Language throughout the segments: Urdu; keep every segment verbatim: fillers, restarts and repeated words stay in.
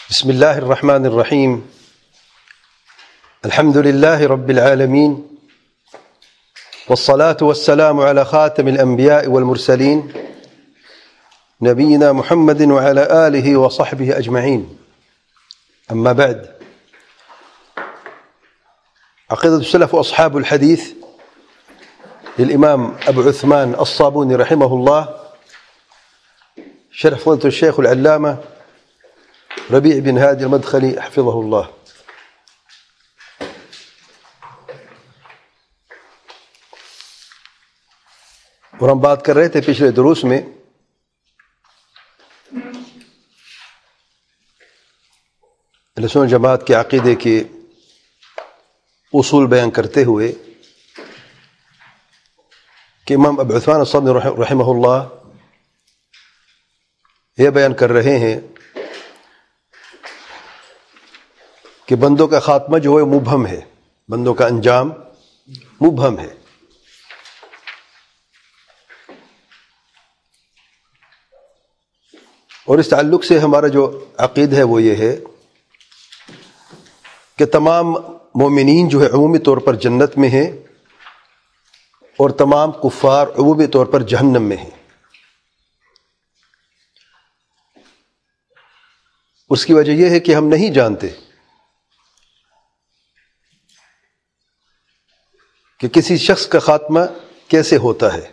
بسم الله الرحمن الرحيم. الحمد لله رب العالمين، والصلاة والسلام على خاتم الأنبياء والمرسلين نبينا محمد وعلى آله وصحبه أجمعين. أما بعد، عقيدة السلف وأصحاب الحديث للإمام أبو عثمان الصابوني رحمه الله، شرح فضيلة الشيخ العلامة ربيع بن هادي المدخلي حفظه اللہ. اور ہم بات کر رہے تھے پچھلے دروس میں اہل سنت جماعت کے عقیدے کے اصول بیان کرتے ہوئے کہ امام ابو عثمان الصابونی رحمہ اللہ یہ بیان کر رہے ہیں کہ بندوں کا خاتمہ جو ہے مبہم ہے، بندوں کا انجام مبہم ہے. اور اس تعلق سے ہمارا جو عقید ہے وہ یہ ہے کہ تمام مومنین جو ہے عمومی طور پر جنت میں ہیں اور تمام کفار عمومی طور پر جہنم میں ہیں. اس کی وجہ یہ ہے کہ ہم نہیں جانتے کہ کسی شخص کا خاتمہ کیسے ہوتا ہے.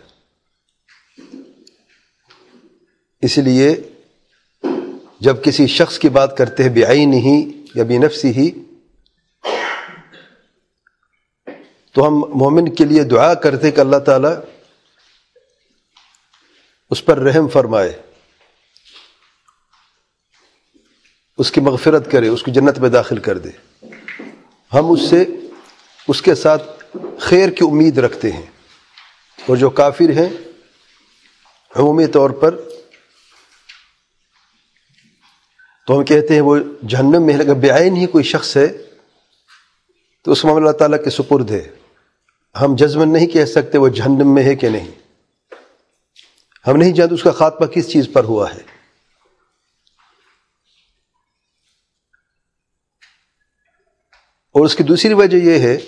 اس لیے جب کسی شخص کی بات کرتے ہیں بعینہ یا بنفسہ ہی، تو ہم مومن کے لیے دعا کرتے ہیں کہ اللہ تعالیٰ اس پر رحم فرمائے، اس کی مغفرت کرے، اس کو جنت میں داخل کر دے. ہم اس سے اس کے ساتھ خیر کی امید رکھتے ہیں. اور جو کافر ہیں عمومی طور پر تو ہم کہتے ہیں وہ جہنم میں ہے، اگر بعین ہی کوئی شخص ہے تو اس معاملہ اللہ تعالیٰ کے سپرد ہے. ہم جزمن نہیں کہہ سکتے وہ جہنم میں ہے کہ نہیں. ہم نہیں جانتے اس کا خاتمہ کس چیز پر ہوا ہے. اور اس کی دوسری وجہ یہ ہے،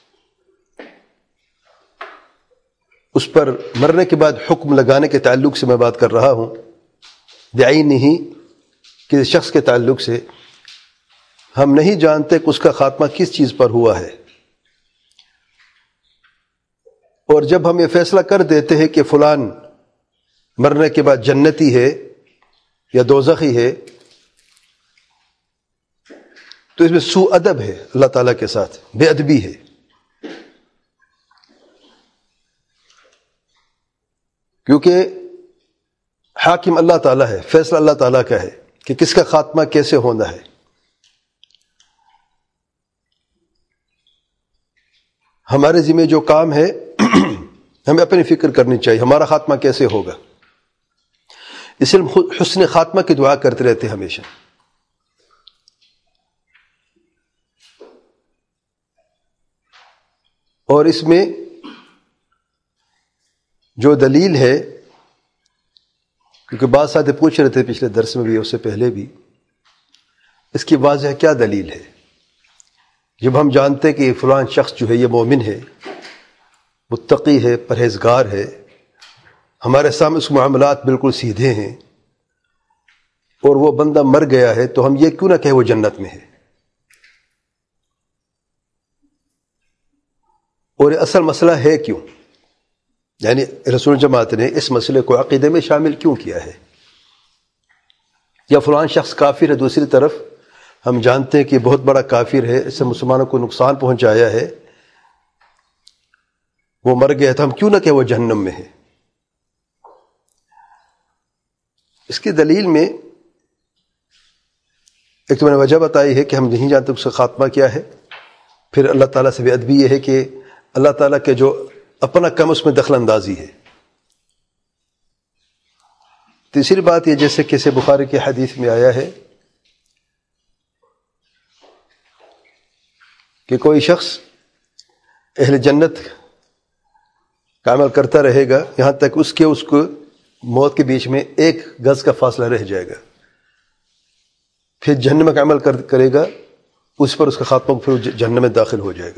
اس پر مرنے کے بعد حکم لگانے کے تعلق سے میں بات کر رہا ہوں. بعینہ ہی کسی شخص کے تعلق سے ہم نہیں جانتے کہ اس کا خاتمہ کس چیز پر ہوا ہے. اور جب ہم یہ فیصلہ کر دیتے ہیں کہ فلان مرنے کے بعد جنتی ہے یا دوزخی ہے، تو اس میں سوء ادب ہے، اللہ تعالیٰ کے ساتھ بے ادبی ہے. کیونکہ حاکم اللہ تعالیٰ ہے، فیصلہ اللہ تعالیٰ کا ہے کہ کس کا خاتمہ کیسے ہونا ہے. ہمارے ذمہ جو کام ہے ہمیں اپنی فکر کرنی چاہیے ہمارا خاتمہ کیسے ہوگا. اس لیے حسن خاتمہ کی دعا کرتے رہتے ہمیشہ. اور اس میں جو دلیل ہے، کیونکہ بعض ساتھ پوچھ رہے تھے پچھلے درس میں بھی، اس سے پہلے بھی، اس کی واضح کیا دلیل ہے. جب ہم جانتے کہ فلان شخص جو ہے یہ مومن ہے، متقی ہے، پرہیزگار ہے، ہمارے سامنے اس معاملات بالکل سیدھے ہیں، اور وہ بندہ مر گیا ہے، تو ہم یہ کیوں نہ کہیں وہ جنت میں ہے. اور یہ اصل مسئلہ ہے کیوں، یعنی رسول جماعت نے اس مسئلے کو عقیدے میں شامل کیوں کیا ہے. یا فلان شخص کافر ہے، دوسری طرف ہم جانتے ہیں کہ بہت بڑا کافر ہے، اس سے مسلمانوں کو نقصان پہنچایا ہے، وہ مر گیا، تو ہم کیوں نہ کہ وہ جہنم میں ہے. اس کی دلیل میں ایک تو میں نے وجہ بتائی ہے کہ ہم نہیں جانتے اس کا خاتمہ کیا ہے. پھر اللہ تعالیٰ سے بے ادبی یہ ہے کہ اللہ تعالیٰ کے جو اپنا کم اس میں دخل اندازی ہے. تیسری بات یہ، جیسے کسی بخاری کی حدیث میں آیا ہے کہ کوئی شخص اہل جنت کا عمل کرتا رہے گا یہاں تک اس کے اس کو موت کے بیچ میں ایک گز کا فاصلہ رہ جائے گا. پھر جہنم کا عمل کر کرے گا اس پر اس کا خاتمہ پھر جہنم میں داخل ہو جائے گا.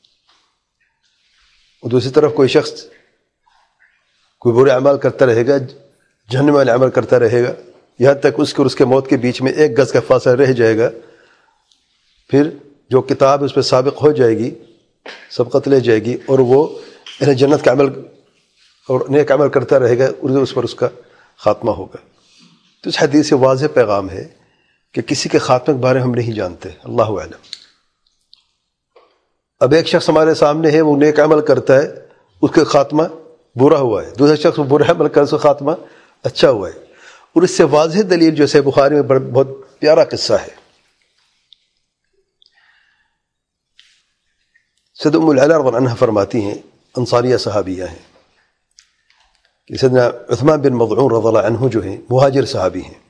اور دوسری طرف کوئی شخص کوئی برے اعمال کرتا رہے گا، جہنم والے عمل کرتا رہے گا، یہاں تک اس کے اور اس کے موت کے بیچ میں ایک گز کا فاصلہ رہ جائے گا. پھر جو کتاب اس پہ سابق ہو جائے گی، سبقت لے جائے گی، اور وہ جنت کا عمل اور نیک عمل کرتا رہے گا، اور اس پر اس کا خاتمہ ہوگا. تو اس حدیث سے واضح پیغام ہے کہ کسی کے خاتمے کے بارے میں ہم نہیں جانتے، اللہ اعلم. اب ایک شخص ہمارے سامنے ہے، وہ نیک عمل کرتا ہے، اس کا خاتمہ برا ہوا ہے، دوسرا شخص وہ برا عمل کر اس کا خاتمہ اچھا ہوا ہے. اور اس سے واضح دلیل جو ہے بخاری میں بہت پیارا قصہ ہے. سید ام العلا رضی اللہ عنہ فرماتی ہیں، انصاریہ صحابیہ ہیں، کہ سیدنا عثمان بن مظعون رضی اللہ عنہ جو ہیں مہاجر صحابی ہیں.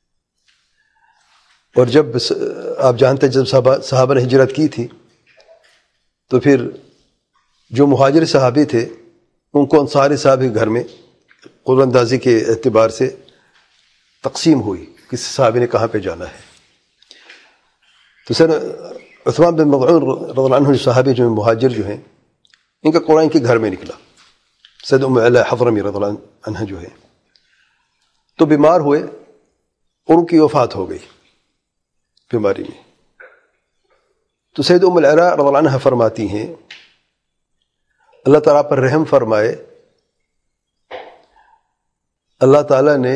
اور جب آپ جانتے ہیں جب صحابہ صحابہ نے ہجرت کی تھی تو پھر جو مہاجر صحابی تھے ان کو انصاری صحابی کے گھر میں قرآن اندازی کے اعتبار سے تقسیم ہوئی، کس صحابی نے کہاں پہ جانا ہے. تو سر عثمان بن مظعون رضی اللہ عنہ صحابی جو مہاجر جو ہیں، ان کا قرآن کے گھر میں نکلا. سید ام علا حضرمی رضی اللہ عنہ جو ہے تو بیمار ہوئے اور ان کی وفات ہو گئی بیماری میں. تو سید ام العلا رضی اللہ عنہ فرماتی ہیں، اللہ تعالیٰ پر رحم فرمائے، اللہ تعالیٰ نے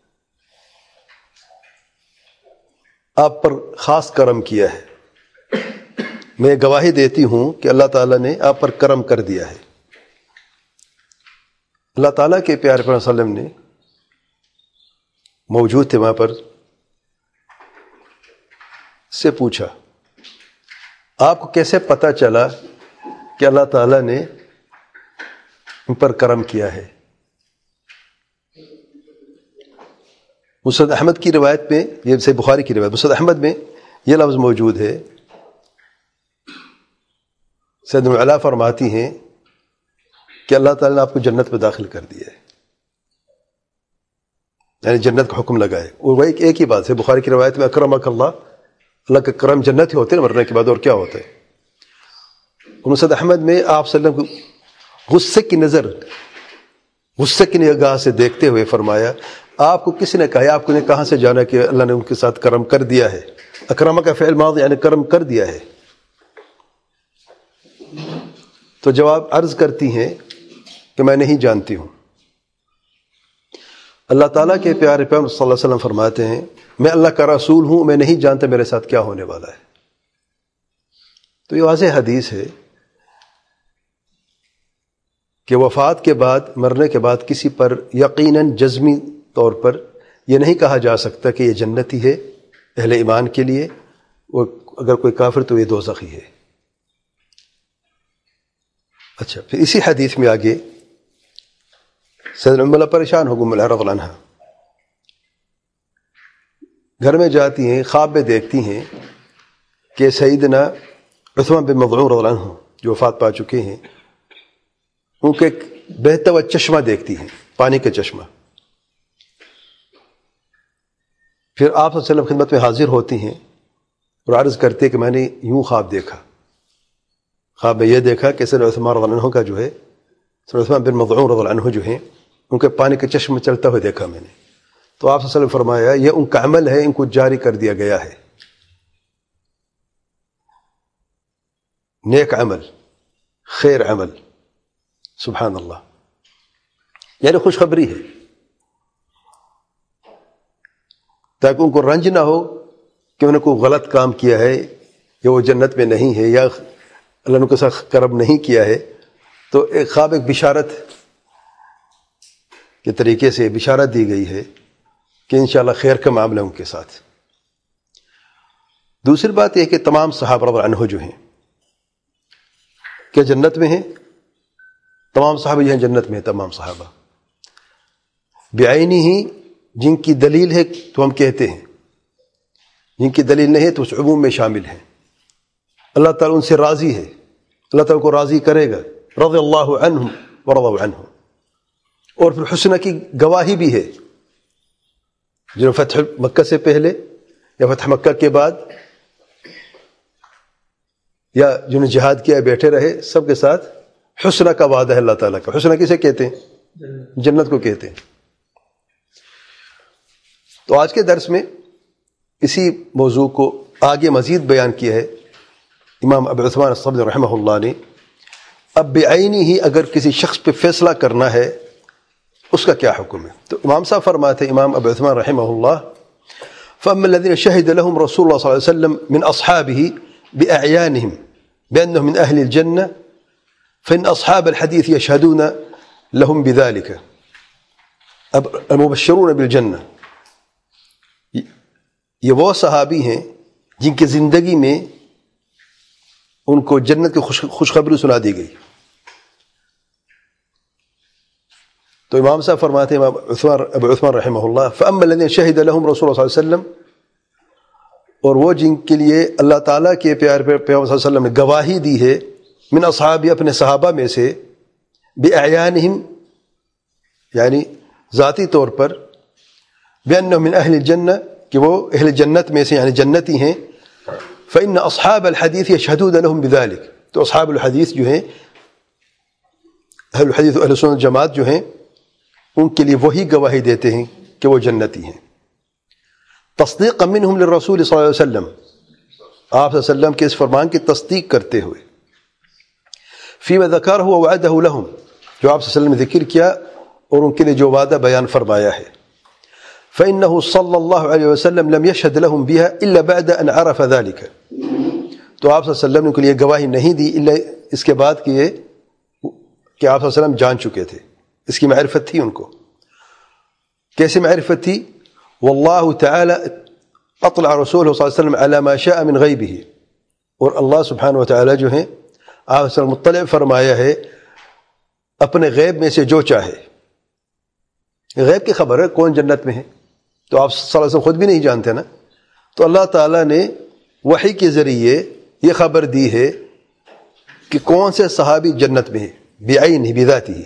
آپ پر خاص کرم کیا ہے. میں گواہی دیتی ہوں کہ اللہ تعالیٰ نے آپ پر کرم کر دیا ہے. اللہ تعالیٰ کے پیارے پیغمبر صلی اللہ علیہ وسلم نے موجود تھے وہاں پر، سے پوچھا آپ کو کیسے پتہ چلا کہ اللہ تعالیٰ نے ان پر کرم کیا ہے؟ مسند احمد کی روایت میں، یہ سے بخاری کی روایت، مسند احمد میں یہ لفظ موجود ہے. سید ام العلا فرماتی ہیں کہ اللہ تعالیٰ نے آپ کو جنت میں داخل کر دیا ہے، یعنی جنت کا حکم لگا ہے. اور وہ ایک ایک ہی بات ہے، بخاری کی روایت میں اکرمک اللہ، اللہ کا کرم جنت ہی ہوتے ہیں مرنے کے بعد، اور کیا ہوتا ہے. مسند احمد میں آپ صلی اللہ علیہ وسلم کو غصے کی نظر، غصے کی نگاہ سے دیکھتے ہوئے فرمایا، آپ کو کس نے کہا، آپ کو نے کہاں سے جانا کہ اللہ نے ان کے ساتھ کرم کر دیا ہے؟ اکرمہ کا فعل ماضی یعنی کرم کر دیا ہے. تو جواب عرض کرتی ہیں کہ میں نہیں جانتی ہوں. اللہ تعالیٰ کے پیارے پیغمبر صلی اللہ علیہ وسلم فرماتے ہیں، میں اللہ کا رسول ہوں، میں نہیں جانتا میرے ساتھ کیا ہونے والا ہے. تو یہ واضح حدیث ہے کہ وفات کے بعد، مرنے کے بعد کسی پر یقیناً جزمی طور پر یہ نہیں کہا جا سکتا کہ یہ جنتی ہے اہل ایمان کے لیے، اور اگر کوئی کافر تو یہ دوزخی ہے. اچھا، پھر اسی حدیث میں آگے سیدنا ام العلا پریشان ہو گئی، ام العلا رضی اللہ عنہا گھر میں جاتی ہیں، خواب میں دیکھتی ہیں کہ سیدنا عثمان بن مظعون رضی اللہ عنہ جو وفات پا چکے ہیں، ان کو ایک بہتا ہوا چشمہ دیکھتی ہیں، پانی کا چشمہ. پھر آپ صلی اللہ علیہ وسلم خدمت میں حاضر ہوتی ہیں اور عرض کرتے ہیں کہ میں نے یوں خواب دیکھا، خواب میں یہ دیکھا کہ سیدنا عثمان رضی اللہ عنہ کا جو ہے، سیدنا عثمان بن مظعون رضی اللہ عنہ جو ہیں، ان کے پانی کا چشمہ چلتا ہوئے دیکھا میں نے. تو آپ صلی اللہ علیہ وسلم فرمایا، یہ ان کا عمل ہے، ان کو جاری کر دیا گیا ہے، نیک عمل، خیر عمل. سبحان اللہ، یعنی خوشخبری ہے تاکہ ان کو رنج نہ ہو کہ انہوں نے کوئی غلط کام کیا ہے یا وہ جنت میں نہیں ہے یا اللہ نے ان کے ساتھ کرم نہیں کیا ہے. تو ایک خواب، ایک بشارت کے طریقے سے بشارت دی گئی ہے کہ انشاءاللہ خیر کا معاملہ ان کے ساتھ. دوسری بات یہ کہ تمام صحابہ رضی اللہ عنہ جو ہیں کیا جنت میں ہیں؟ تمام صحابہ جو ہیں جنت میں ہیں، تمام صحابہ بعینی ہی. جن کی دلیل ہے تو ہم کہتے ہیں، جن کی دلیل نہیں ہے تو اس عموم میں شامل ہیں. اللہ تعالیٰ ان سے راضی ہے، اللہ تعالیٰ کو راضی کرے گا، رضی اللہ عنہم ورضوا عنہ. اور پھر حسنہ کی گواہی بھی ہے، جنہوں فتح مکہ سے پہلے یا فتح مکہ کے بعد یا جنہوں نے جہاد کیا بیٹھے رہے، سب کے ساتھ حسنہ کا وعدہ ہے اللہ تعالیٰ کا. حسنہ کسے کہتے ہیں؟ جنت کو کہتے ہیں. تو آج کے درس میں اسی موضوع کو آگے مزید بیان کیا ہے امام ابو عثمان الصبری رحمہ اللہ نے. اب بعینی ہی اگر کسی شخص پہ فیصلہ کرنا ہے اس کا کیا حکم ہے؟ تو امام صاحب فرماتے ہیں، امام ابو عثمان رحمہ اللہ، فَأَمَّا الَّذِينَ شَهِدَ لَهُمْ رَسُولُ اللَّهِ صَلَّى اللَّهُ عَلَيْهِ وسلم من أصحابه بأعيانهم بأنهم من أهل الجنة فإن أصحاب الحديث يشهدون لهم بذلك المبشرون بالجنة. یہ وہ صحابی ہیں جن کی زندگی میں ان کو جنت کی خوشخبری سنا دی گئی. تو امام صاحب فرماتے ہیں، امام عثمان ابو عثمان رحمہ اللہ، فَأَمَّا الَّذِينَ شَهِدَ لَهُمْ رَسُولُ اللَّهِ صلی اللہ علیہ وسلم، اور وہ جن کے لیے اللہ تعالیٰ کے پیارے پیغمبر صلی اللہ علیہ وسلم نے گواہی دی ہے، من اصحابی، اپنے صحابہ میں سے، بِأَعْيَانِهِمْ، یعنی ذاتی طور پر، بِأَنَّهُمْ مِنْ أَهْلِ الْجَنَّةِ، کہ وہ اہل جنت میں سے، یعنی جنتی ہیں. فَإِنَّ أَصْحَابَ الْحَدِيثِ يَشْهَدُونَ لَهُمْ بِذَلِكَ، تو اصحاب الحدیث جو ہیں، اہل الحدیث و اہل سنت جماعت جو ہیں، ان کے لیے وہی گواہی دیتے ہیں کہ وہ جنتی ہیں. تصدیقا منہم للرسول صلی اللہ علیہ وسلم، آپ صلی اللہ علیہ وسلم کے اس فرمان کی تصدیق کرتے ہوئے. فیما ذکرہ ووعدہ لہم، جو آپ صلی اللہ علیہ وسلم نے ذکر کیا اور ان کے لیے جو وعدہ بیان فرمایا ہے. فإنہ صلی اللہ علیہ وسلم لم یشہد لہم بها الا بعد ان عرف ذلك، تو آپ صلی اللہ علیہ وسلم نے ان کے لیے گواہی نہیں دی الا اس کے بعد کہ یہ کہ آپ صلی اللہ علیہ وسلم جان چکے تھے، اس کی معرفت تھی ان کو. کیسے معرفت تھی؟ واللہ تعالی اطلع رسولہ صلی اللہ علیہ وسلم علی ما شاء من غیبہ، اور اللہ سبحانہ وتعالی جو ہیں آپ صلی اللہ علیہ وسلم مطلع فرمایا ہے اپنے غیب میں سے جو چاہے. غیب کی خبر ہے کون جنت میں ہے، تو آپ صلی اللہ علیہ وسلم خود بھی نہیں جانتے نا. تو اللہ تعالیٰ نے وحی کے ذریعے یہ خبر دی ہے کہ کون سے صحابی جنت میں ہے، بعینہ بذاتہ.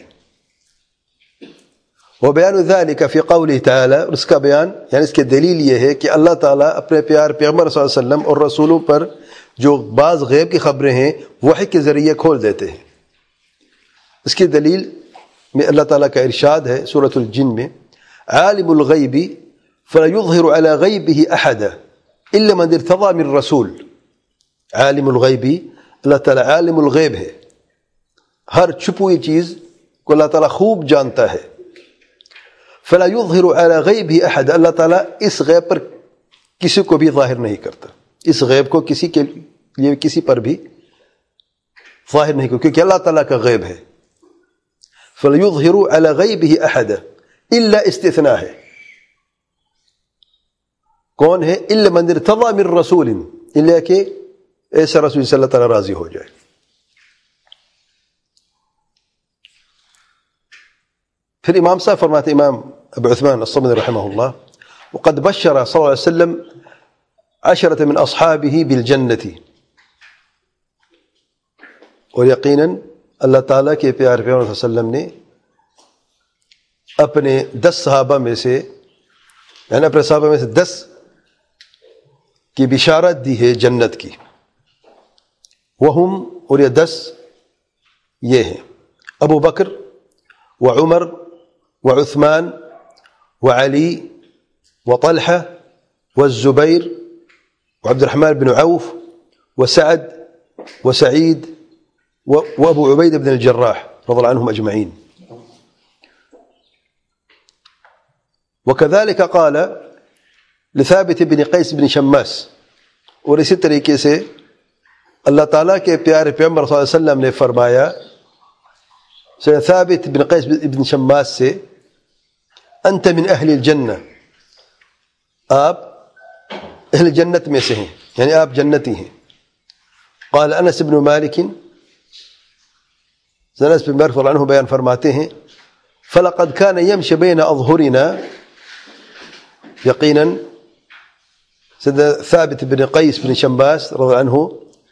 وبیان ذلک فی قولہ تعالی، اور اس کا بیان یعنی اس کی دلیل یہ ہے کہ اللہ تعالیٰ اپنے پیار پیغمبر صلی اللہ علیہ وسلم اور رسولوں پر جو بعض غیب کی خبریں ہیں وحی کے ذریعے کھول دیتے ہیں. اس کی دلیل میں اللہ تعالیٰ کا ارشاد ہے سورۃ الجن میں، عالم الغیب فلا یظہر علی غیبہ احدا الا من ارتضی من رسول. عالم الغیب، اللہ تعالیٰ عالم الغیب ہے، ہر چھپی ہوئی چیز کو اللہ تعالیٰ خوب جانتا ہے. فلا یظہر علی غیبہ احد، اللہ تعالیٰ اس غیب پر کسی کو بھی ظاہر نہیں کرتا، اس غیب کو کسی کے لیے کسی پر بھی ظاہر نہیں کرتا، کیونکہ اللہ تعالیٰ کا غیب ہے. فلا یظہر علی غیبہ احد، الا استثناء ہے، کون ہے؟ الا من ارتضی من رسول، الا کہ ایسا رسول سے اللہ تعالیٰ راضی ہو جائے. پھر امام صاحب فرماتے، امام ابو عثمان الصبری رحمہ اللہ، وقد بشر صلی اللہ علیہ وسلم عشرۃ من اصحابہ بالجنۃ، اور یقیناً اللہ تعالیٰ کے پیارے پیغمبر صلی اللہ علیہ وسلم نے اپنے دس صحابہ میں سے، یعنی اپنے صحابہ میں سے دس کی بشارت دی ہے جنت کی. وہم، اور یہ دس یہ ہیں، ابو بکر وعمر وعثمان وعلی وطلحہ والزبیر وعبد الرحمن بن عوف وسعد وسعید وابو عبید بن الجراح رضی اللہ عنہم اجمعین. وكذلك قال لثابت بن قیس بن شماس، اور اسی طریقے سے اللہ تعالیٰ کے پیارے پیغمبر صلی اللہ علیہ وسلم نے فرمایا ثابت بن قیس بن شماس سے، انت من اہل الجنہ، آپ اہل جنت میں سے ہیں، یعنی آپ جنتی ہیں. قال انس بن مالک، انس بن مالک رضی اللہ عنہ بیان فرماتے ہیں، فلقد كان يمشي بين اظهرنا، یقیناً ثابت بن قیس بن شماس رضی اللہ عنہ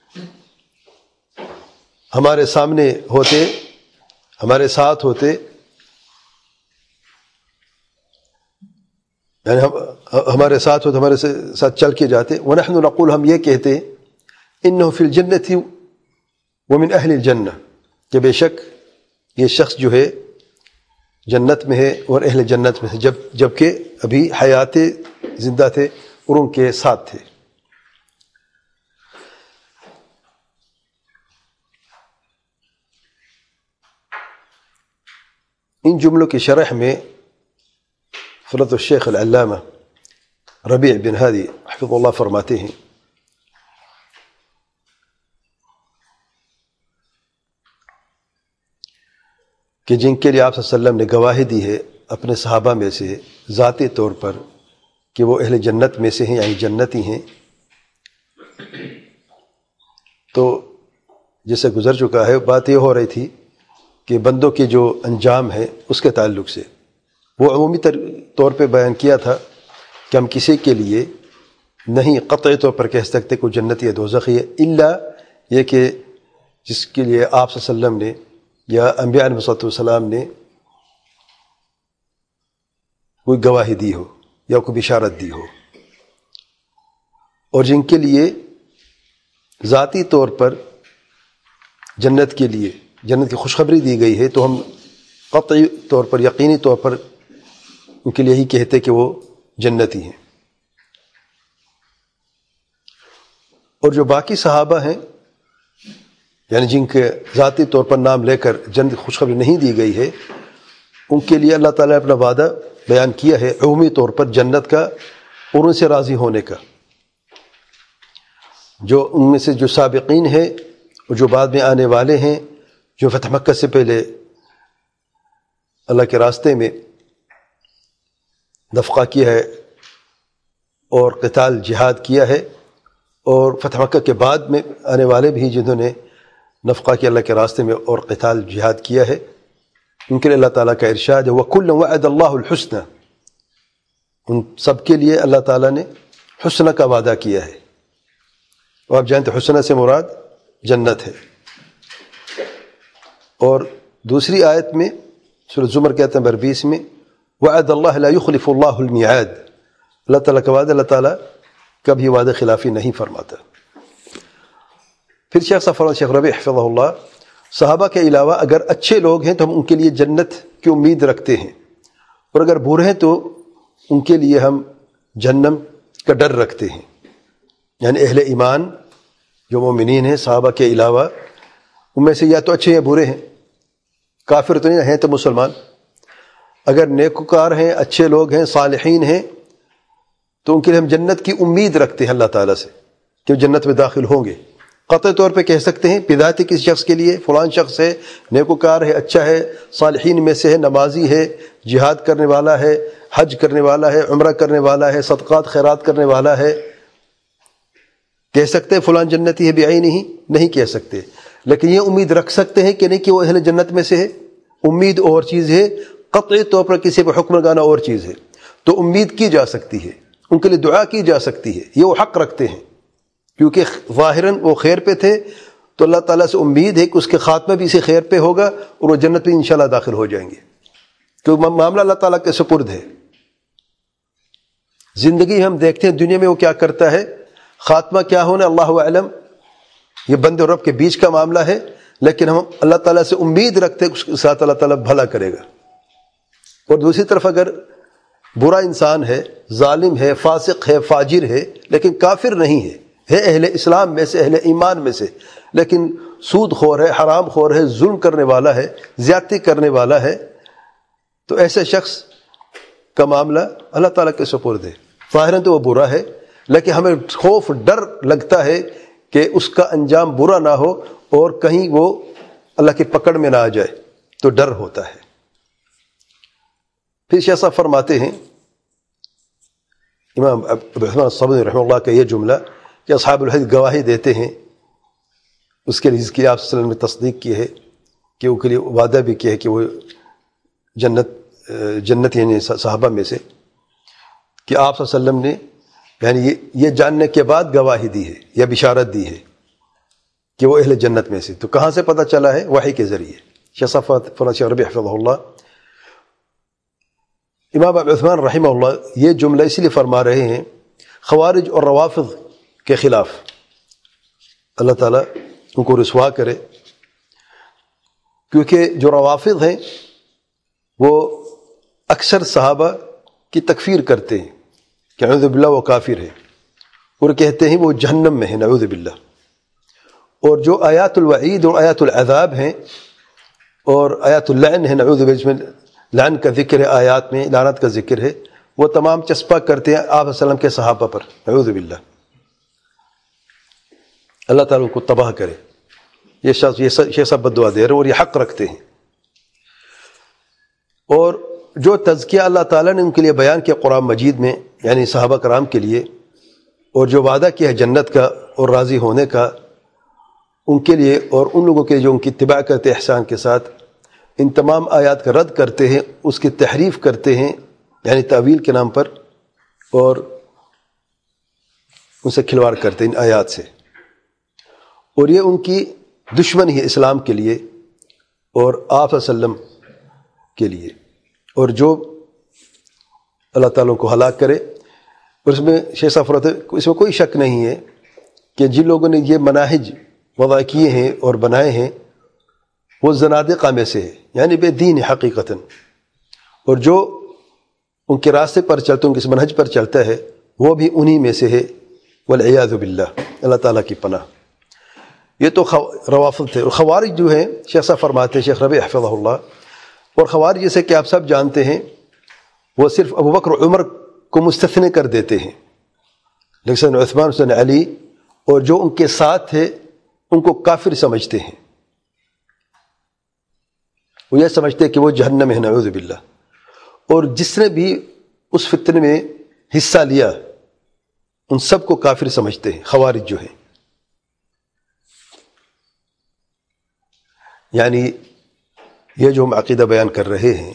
ہمارے سامنے ہوتے، ہمارے ساتھ ہوتے، یعنی ہم ہمارے ساتھ ہو تو ہمارے ساتھ چل کے جاتے. ونحن نقول ہم یہ کہتے ہیں انه فی الجنت ومن اہل الجنہ کہ بے شک یہ شخص جو ہے جنت میں ہے اور اہل جنت میں ہے، جب جبکہ ابھی حیات زندہ تھے اور ان کے ساتھ تھے. ان جملوں کی شرح میں فضیلۃ الشیخ العلامہ ربیع بن ہادی حفظ اللہ فرماتے ہیں کہ جن کے لیے آپ صلی اللہ علیہ وسلم نے گواہی دی ہے اپنے صحابہ میں سے ذاتی طور پر کہ وہ اہل جنت میں سے ہیں یعنی جنتی ہیں، تو جیسے گزر چکا ہے بات یہ ہو رہی تھی کہ بندوں کے جو انجام ہے اس کے تعلق سے وہ عمومی طور پہ بیان کیا تھا کہ ہم کسی کے لیے نہیں قطعی طور پر کہہ سکتے کوئی جنتی یا دوزخی ہے، الا یہ کہ جس کے لیے آپ صلی اللہ علیہ وسلم نے یا انبیاء علیہ الصلوۃ والسلام نے کوئی گواہی دی ہو یا کوئی بشارت دی ہو، اور جن کے لیے ذاتی طور پر جنت کے لیے جنت کی خوشخبری دی گئی ہے تو ہم قطعی طور پر یقینی طور پر ان کے لیے ہی کہتے کہ وہ جنتی ہیں. اور جو باقی صحابہ ہیں یعنی جن کے ذاتی طور پر نام لے کر جنت کی خوشخبری نہیں دی گئی ہے، ان کے لیے اللہ تعالیٰ نے اپنا وعدہ بیان کیا ہے عمومی طور پر جنت کا اور ان سے راضی ہونے کا. جو ان میں سے جو سابقین ہیں اور جو بعد میں آنے والے ہیں، جو فتح مکہ سے پہلے اللہ کے راستے میں نفقہ کیا ہے اور قتال جہاد کیا ہے، اور فتح مکہ کے بعد میں آنے والے بھی جنہوں نے نفقہ کیا اللہ کے راستے میں اور قتال جہاد کیا ہے، ان کے لیے اللہ تعالیٰ کا ارشاد ہے وَكُلًّا وَعَدَ اللَّهُ الْحُسْنَى، ان سب کے لیے اللہ تعالیٰ نے حسنہ کا وعدہ کیا ہے. اور آپ جانتے حسنہ سے مراد جنت ہے. اور دوسری آیت میں سورۃ زمر کے آیت نمبر بیس میں وعد اللہ لا یخلف اللہ المیعاد، اللہ تعالیٰ کا وعدہ اللہ تعالیٰ کبھی وعدہ خلافی نہیں فرماتا. پھر شیخ صفر شیخ ربیع حفظہ اللہ، صحابہ کے علاوہ اگر اچھے لوگ ہیں تو ہم ان کے لیے جنت کی امید رکھتے ہیں، اور اگر برے ہیں تو ان کے لیے ہم جہنم کا ڈر رکھتے ہیں. یعنی اہل ایمان جو مومنین ہیں صحابہ کے علاوہ ان میں سے یا تو اچھے یا برے ہیں، کافر تو نہیں ہیں تو مسلمان. اگر نیکوکار ہیں، اچھے لوگ ہیں، صالحین ہیں، تو ان کے لیے ہم جنت کی امید رکھتے ہیں اللہ تعالیٰ سے کہ وہ جنت میں داخل ہوں گے. قطعی طور پہ کہہ سکتے ہیں بذات کسی شخص کے لیے فلان شخص ہے، نیکوکار ہے، اچھا ہے، صالحین میں سے ہے، نمازی ہے، جہاد کرنے والا ہے، حج کرنے والا ہے، عمرہ کرنے والا ہے، صدقات خیرات کرنے والا ہے. کہہ سکتے ہیں فلان جنتی ہے بعینہ؟ نہیں کہہ سکتے، لیکن یہ امید رکھ سکتے ہیں کہ نہیں کہ وہ اہل جنت میں سے ہے. امید اور چیز ہے، قطعی طور پر کسی پہ حکم لگانا اور چیز ہے. تو امید کی جا سکتی ہے، ان کے لیے دعا کی جا سکتی ہے، یہ وہ حق رکھتے ہیں کیونکہ ظاہراً وہ خیر پہ تھے، تو اللہ تعالیٰ سے امید ہے کہ اس کے خاتمہ بھی اسی خیر پہ ہوگا اور وہ جنت میں انشاءاللہ داخل ہو جائیں گے، کیونکہ معاملہ اللہ تعالیٰ کے سپرد ہے. زندگی ہم دیکھتے ہیں دنیا میں وہ کیا کرتا ہے، خاتمہ کیا ہونا اللہ اعلم، یہ بندے اور رب کے بیچ کا معاملہ ہے، لیکن ہم اللہ تعالیٰ سے امید رکھتے ہیں کہ اس کے ساتھ اللہ تعالیٰ بھلا کرے گا. اور دوسری طرف اگر برا انسان ہے، ظالم ہے، فاسق ہے، فاجر ہے، لیکن کافر نہیں ہے، ہے اہل اسلام میں سے، اہل ایمان میں سے، لیکن سود خور ہے، حرام خور ہے، ظلم کرنے والا ہے، زیادتی کرنے والا ہے، تو ایسے شخص کا معاملہ اللہ تعالیٰ کے سپرد ہے. ظاہراً تو وہ برا ہے، لیکن ہمیں خوف ڈر لگتا ہے کہ اس کا انجام برا نہ ہو اور کہیں وہ اللہ کی پکڑ میں نہ آ جائے، تو ڈر ہوتا ہے. پھر شیخ صاحب فرماتے ہیں امام ابو عثمان الصابونی رحمہ اللہ کا یہ جملہ کہ اصحاب الحدیث گواہی دیتے ہیں اس کے لیے جس کی آپ صلی اللہ علیہ وسلم نے تصدیق کی ہے کہ ان کے لیے وعدہ بھی کیا ہے کہ وہ جنت جنت یعنی صحابہ میں سے، کہ آپ صلی اللہ علیہ وسلم نے یعنی یہ یہ جاننے کے بعد گواہی دی ہے یا بشارت دی ہے کہ وہ اہل جنت میں سے. تو کہاں سے پتہ چلا ہے؟ وحی کے ذریعے. شیخ صفوت فرانسی عربی حفظہ اللہ امام ابو عثمان رحمہ اللہ یہ جملہ اس لیے فرما رہے ہیں خوارج اور روافض کے خلاف، اللہ تعالیٰ ان کو رسوا کرے، کیونکہ جو روافض ہیں وہ اکثر صحابہ کی تکفیر کرتے ہیں کہ نعوذ باللہ وہ کافر ہے، اور کہتے ہیں وہ جہنم میں ہے نعوذ باللہ. اور جو آیات الوعید اور آیات العذاب ہیں اور آیات اللعن ہے، نعوذ باللہ، میں لعن کا ذکر ہے، آیات میں لعنت کا ذکر ہے، وہ تمام چسپا کرتے ہیں آپ صلی اللہ علیہ وسلم کے صحابہ پر، نعوذ باللہ. اللہ تعالیٰ کو تباہ کرے. یہ شخص یہ سب بد دعا دے رہے اور یہ حق رکھتے ہیں. اور جو تزکیہ اللہ تعالیٰ نے ان کے لیے بیان کیا قرآن مجید میں، یعنی صحابہ کرام کے لیے، اور جو وعدہ کیا ہے جنت کا اور راضی ہونے کا ان کے لیے اور ان لوگوں کے جو ان کی اتباع کرتے احسان کے ساتھ، ان تمام آیات کا رد کرتے ہیں، اس کی تحریف کرتے ہیں یعنی تعویل کے نام پر، اور ان سے کھلواڑ کرتے ہیں ان آیات سے. اور یہ ان کی دشمنی ہے اسلام کے لیے اور آپ صلی اللہ علیہ وسلم کے لیے، اور جو اللہ تعالیٰ کو ہلاک کرے. اور اس میں شیخ صاحب فرماتے ہیں اس میں کوئی شک نہیں ہے کہ جن لوگوں نے یہ مناہج وضع کیے ہیں اور بنائے ہیں وہ زنادقہ میں سے ہے، یعنی بے دین ہے حقیقتاً. اور جو ان کے راستے پر چلتے ہیں، ان کے منہج پر چلتا ہے، وہ بھی انہی میں سے ہے، والعیاذ باللہ، اللہ تعالیٰ کی پناہ. یہ تو روافض تھے. اور خوارج جو ہیں شیخ صاحب فرماتے ہیں، شیخ ربیع حفظہ اللہ، اور خوارج جیسے کہ آپ سب جانتے ہیں وہ صرف ابو بکر اور عمر کو مستثنی کر دیتے ہیں، لیکن عثمان حسین علی اور جو ان کے ساتھ تھے ان کو کافر سمجھتے ہیں. وہ یہ سمجھتے ہیں کہ وہ جہنم ہے نعوذ باللہ. اور جس نے بھی اس فتنے میں حصہ لیا ان سب کو کافر سمجھتے ہیں خوارج جو ہیں. یعنی یہ جو ہم عقیدہ بیان کر رہے ہیں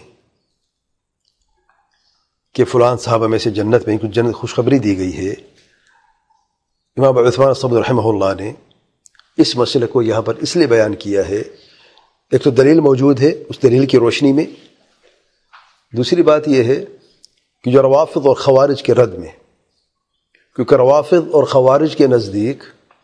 کہ فلان صحابہ میں سے جنت میں کچھ جنت خوشخبری دی گئی ہے، امام ابو عثمان الصمد رحمہ اللہ نے اس مسئلے کو یہاں پر اس لیے بیان کیا ہے، ایک تو دلیل موجود ہے، اس دلیل کی روشنی میں. دوسری بات یہ ہے کہ جو روافض اور خوارج کے رد میں، کیونکہ روافض اور خوارج کے نزدیک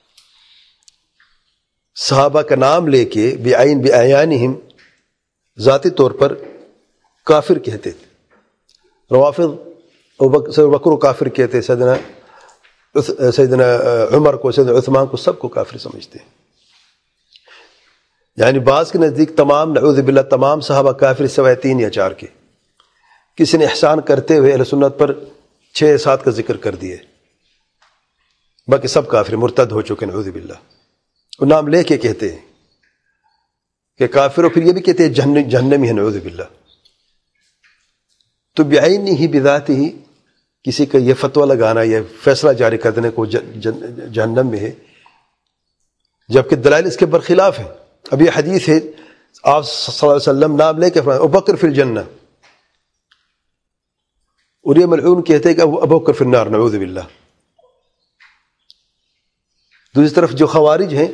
صحابہ کا نام لے کے بعین بعیانہم ذاتی طور پر کافر کہتے تھے. روافض ابو بکر کو کافر کہتے، سیدنا سیدنا عمر کو، سیدنا عثمان کو، سب کو کافر سمجھتے ہیں. یعنی بعض کے نزدیک تمام نعوذ باللہ تمام صحابہ کافر سوائے تین یا چار کے. کسی نے احسان کرتے ہوئے اہل سنت پر چھ سات کا ذکر کر دیے، باقی سب کافر مرتد ہو چکے نعوذ باللہ. وہ نام لے کے کہتے ہیں کہ کافر، اور پھر یہ بھی کہتے ہیں جہنم جہنمی ہے نعوذ باللہ. تو بعین ہی بذات ہی کسی کا یہ فتویٰ لگانا یا فیصلہ جاری کر دینے کو جہنم میں ہے، جبکہ دلائل اس کے برخلاف ہیں. اب یہ حدیث ہے آپ صلی اللہ علیہ وسلم نام لے کے فرمایا ابو بکر فی الجنہ، اور یہ ملعون کہتے ہیں کہ ابو بکر فی النار نعوذ باللہ. دوسری طرف جو خوارج ہیں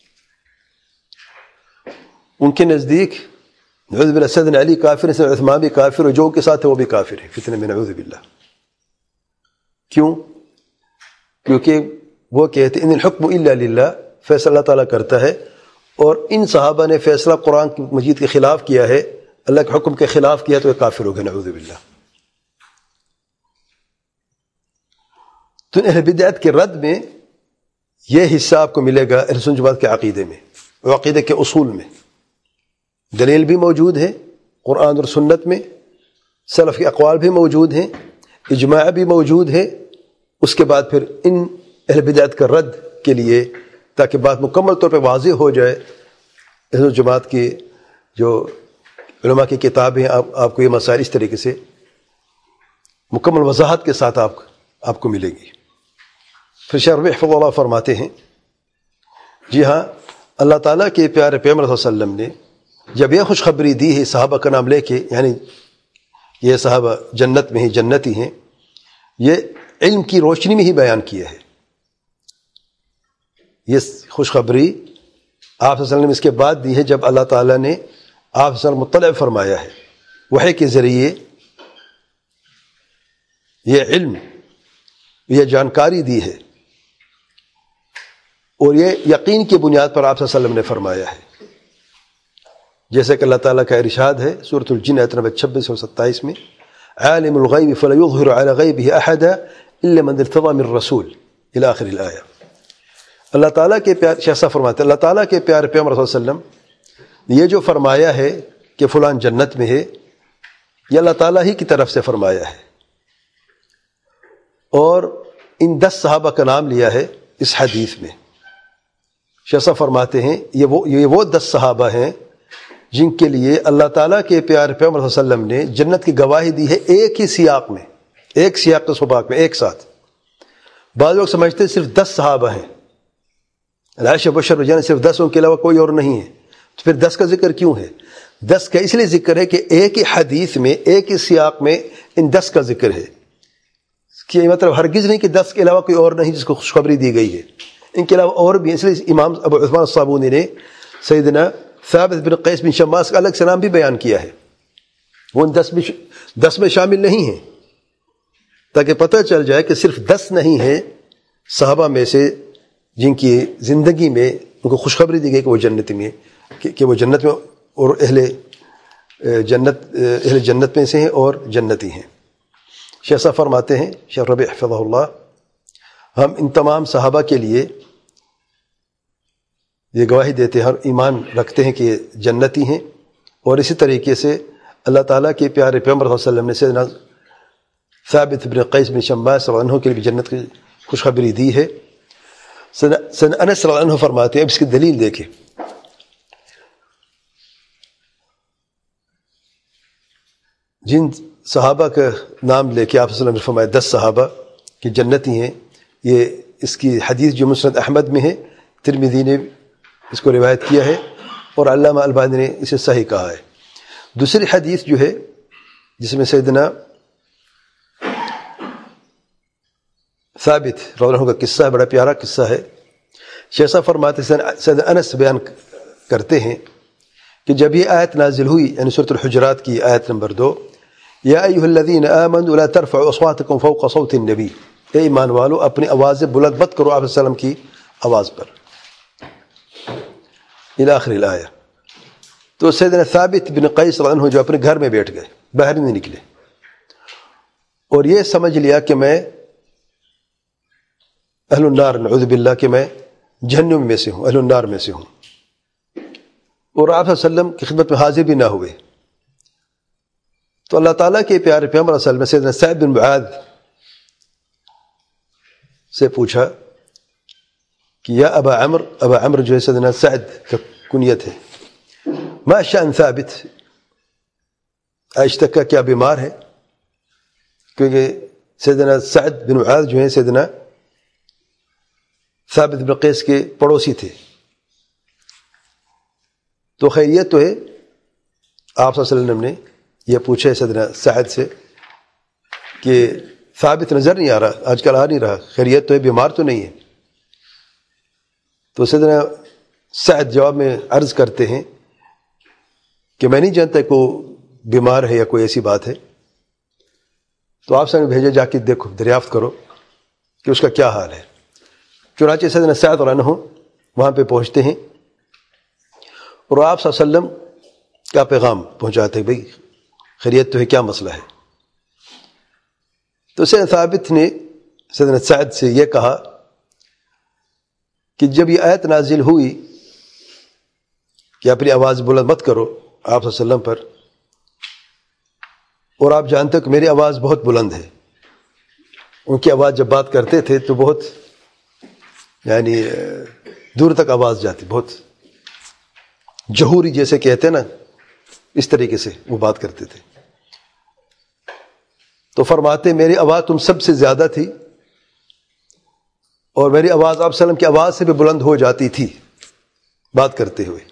ان کے نزدیک نعوذ باللہ سیدنا علی کافر ہے، سیدنا عثمان بھی کافر، اور جو ان کے ساتھ ہے وہ بھی کافر ہے فتنے میں نعوذ باللہ. کیوں؟ کیونکہ وہ کہتے ہیں ان الحکم الا للہ، فیصلہ اللہ تعالیٰ کرتا ہے، اور ان صحابہ نے فیصلہ قرآن مجید کے خلاف کیا ہے، اللہ کے حکم کے خلاف کیا، تو یہ کافر ہو گئے نعوذ باللہ. تو اہل بدعت کے رد میں یہ حصہ آپ کو ملے گا اہل سنت جماعت کے عقیدے میں اور عقیدے کے اصول میں. دلیل بھی موجود ہے قرآن اور سنت میں، سلف کے اقوال بھی موجود ہیں، اجماع بھی موجود ہے. اس کے بعد پھر ان اہل بدعت کا رد کے لیے، تاکہ بات مکمل طور پہ واضح ہو جائے، اہل جماعت کی جو علماء کی کتابیں آپ آپ کو یہ مسائل اس طریقے سے مکمل وضاحت کے ساتھ آپ آپ کو ملے گی. پھر شیخ ربیع حفظہ اللہ فرماتے ہیں، جی ہاں، اللہ تعالیٰ کے پیارے پیغمبر صلی اللہ علیہ وسلم نے جب یہ خوشخبری دی ہے صحابہ کا نام لے کے، یعنی یہ صحابہ جنت میں ہی جنتی ہیں، یہ علم کی روشنی میں ہی بیان کیا ہے. یہ خوشخبری آپ صلی اللہ علیہ وسلم اس کے بعد دی ہے جب اللہ تعالیٰ نے آپ صلی اللہ علیہ وسلم مطلع فرمایا ہے وحی کے ذریعے یہ علم، یہ جانکاری دی ہے، اور یہ یقین کی بنیاد پر آپ صلی اللہ علیہ وسلم نے فرمایا ہے، جیسے کہ اللہ تعالیٰ کا ارشاد ہے سورۃ الجن آیت نمبر چھبیس اور ستائیس میں، عالم الغیب فلا یظہر علی غیبہ احدا الا من ارتضی من رسول الی آخر الآیہ۔ اللہ تعالیٰ کے پیار شیخ فرماتے ہیں اللہ تعالیٰ کے پیارے پیغمبر صلی اللہ علیہ وسلم نے یہ جو فرمایا ہے کہ فلان جنت میں ہے، یہ اللہ تعالیٰ ہی کی طرف سے فرمایا ہے، اور ان دس صحابہ کا نام لیا ہے اس حدیث میں۔ شیخ فرماتے ہیں یہ وہ یہ وہ دس صحابہ ہیں جن کے لیے اللہ تعالیٰ کے پیارے پیغمبر صلی اللہ علیہ وسلم نے جنت کی گواہی دی ہے، ایک ہی سیاق میں، ایک سیاق و سباق میں ایک ساتھ۔ بعض لوگ سمجھتے ہیں صرف دس صحابہ ہیں، عائشہ بشر جان صرف دس، ان کے علاوہ کوئی اور نہیں ہے، تو پھر دس کا ذکر کیوں ہے؟ دس کا اس لیے ذکر ہے کہ ایک ہی حدیث میں، ایک ہی سیاق میں ان دس کا ذکر ہے، کہ مطلب ہرگز نہیں کہ دس کے علاوہ کوئی اور نہیں جس کو خوشخبری دی گئی ہے، ان کے علاوہ اور بھی ہیں۔ اس لیے امام ابو عثمان الصابونی نے سیدنا ثابت بن قیس بن شماس کا الگ سے نام بھی بیان کیا ہے، وہ ان دس میں دس میں شامل نہیں ہیں، تاکہ پتہ چل جائے کہ صرف دس نہیں ہیں صحابہ میں سے جن کی زندگی میں ان کو خوشخبری دی گئی کہ وہ جنت میں کہ وہ جنت میں اور اہل جنت اہل جنت میں سے ہیں اور جنتی ہیں۔ شیخ صاحب فرماتے ہیں، شیخ ربیع حفظہ اللہ، ہم ان تمام صحابہ کے لیے یہ گواہی دیتے ہیں اور ایمان رکھتے ہیں کہ یہ جنتی ہیں، اور اسی طریقے سے اللہ تعالیٰ کے پیارے پیغمبر صلی اللہ علیہ وسلم نے سیدنا ثابت بن قیس بن شماس رضی اللہ عنہ کے لیے بھی جنت کی خوشخبری دی ہے۔ سیدنا انس رضی اللہ عنہ فرماتے ہیں، اب اس کی دلیل دیکھیں، جن صحابہ کا نام لے کے آپ صلی اللہ علیہ وسلم نے فرمایا دس صحابہ کہ جنتی ہیں، یہ اس کی حدیث جو مسند احمد میں ہے، ترمذی نے اس کو روایت کیا ہے اور علامہ البانی نے اسے صحیح کہا ہے۔ دوسری حدیث جو ہے جس میں سیدنا ثابت رضی اللہ عنہ کا قصہ ہے، بڑا پیارا قصہ ہے۔ شیخ صاحب فرماتے ہیں، سیدنا انس بیان کرتے ہیں کہ جب یہ آیت نازل ہوئی، یعنی سورۃ الحجرات کی آیت نمبر دو، یا ایھا الذین آمنوا لا ترفعوا اصواتکم فوق صوت النبی، اے ایمان والو اپنی آوازیں بلند مت کرو آپ صلی اللہ علیہ وسلم کی آواز پر، الی آخر الآیہ۔ تو سیدنا ثابت بن قیس رضی اللہ عنہ جو اپنے گھر میں بیٹھ گئے، باہر نہیں نکلے، اور یہ سمجھ لیا کہ میں اہل النار، نعوذ باللہ کہ میں جہنم میں سے ہوں، اہل النار میں سے ہوں، اور آپ صلی اللہ علیہ وسلم کی خدمت میں حاضر بھی نہ ہوئے۔ تو اللہ تعالیٰ کے پیارے پیغمبر صلی اللہ علیہ وسلم سیدنا سعد بن معاذ سے پوچھا کہ یا ابا عمر، ابا عمر جو ہے سیدنا سعد کا کنیت ہے، ما شأن ثابت، آج تک کا کیا بیمار ہے؟ کیونکہ سیدنا سعد بن معاذ جو ہے سیدنا ثابت بن قیس کے پڑوسی تھے، تو خیریت تو ہے؟ آپ صلی اللہ علیہ وسلم نے یہ پوچھا سیدنا سعد سے کہ ثابت نظر نہیں آ رہا، آج کل آ نہیں رہا، خیریت تو ہے، بیمار تو نہیں ہے؟ تو سیدنا سعد جواب میں عرض کرتے ہیں کہ میں نہیں جانتا کہ وہ بیمار ہے یا کوئی ایسی بات ہے۔ تو آپ سے بھیجا جا کے دیکھو، دریافت کرو کہ اس کا کیا حال ہے۔ چنانچہ سیدنا سعد رضی اللہ عنہ وہاں پہ پہنچتے ہیں اور آپ صلی اللہ علیہ وسلم کا پیغام پہنچاتے ہیں، بھئی خیریت تو ہے، کیا مسئلہ ہے؟ تو سیدنا ثابت نے سیدنا سعد سے یہ کہا کہ جب یہ آیت نازل ہوئی کہ اپنی آواز بلند مت کرو آپ صلی اللہ علیہ وسلم پر، اور آپ جانتے کہ میری آواز بہت بلند ہے، ان کی آواز جب بات کرتے تھے تو بہت یعنی دور تک آواز جاتی، بہت جہوری جیسے کہتے ہیں نا، اس طریقے سے وہ بات کرتے تھے۔ تو فرماتے میری آواز تم سب سے زیادہ تھی، اور میری آواز آپ صلی اللہ علیہ وسلم کی آواز سے بھی بلند ہو جاتی تھی بات کرتے ہوئے،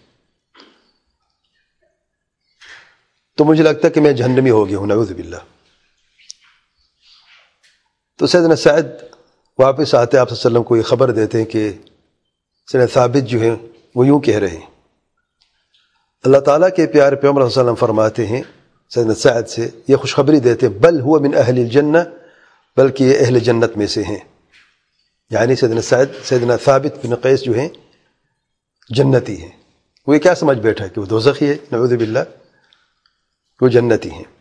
تو مجھے لگتا کہ میں جہنمی ہو گیا ہوں، نعوذ باللہ۔ تو سیدنا سعد واپس آتے آپ صلی اللہ علیہ وسلم کو یہ خبر دیتے ہیں کہ سیدنا ثابت جو ہیں وہ یوں کہہ رہے ہیں۔ اللہ تعالیٰ کے پیارے پیغمبر صلی اللہ علیہ وسلم فرماتے ہیں سیدنا سعد سے، یہ خوشخبری دیتے ہیں، بل هو من اہل الجنہ بلکہ یہ اہل جنت میں سے ہیں. یعنی سیدنا سعد سیدنا ثابت بن قیس جو ہیں جنتی ہیں. وہ کیا سمجھ بیٹھا کہ وہ دوزخی ہے؟ نعوذ باللہ، وہ جنتی ہیں.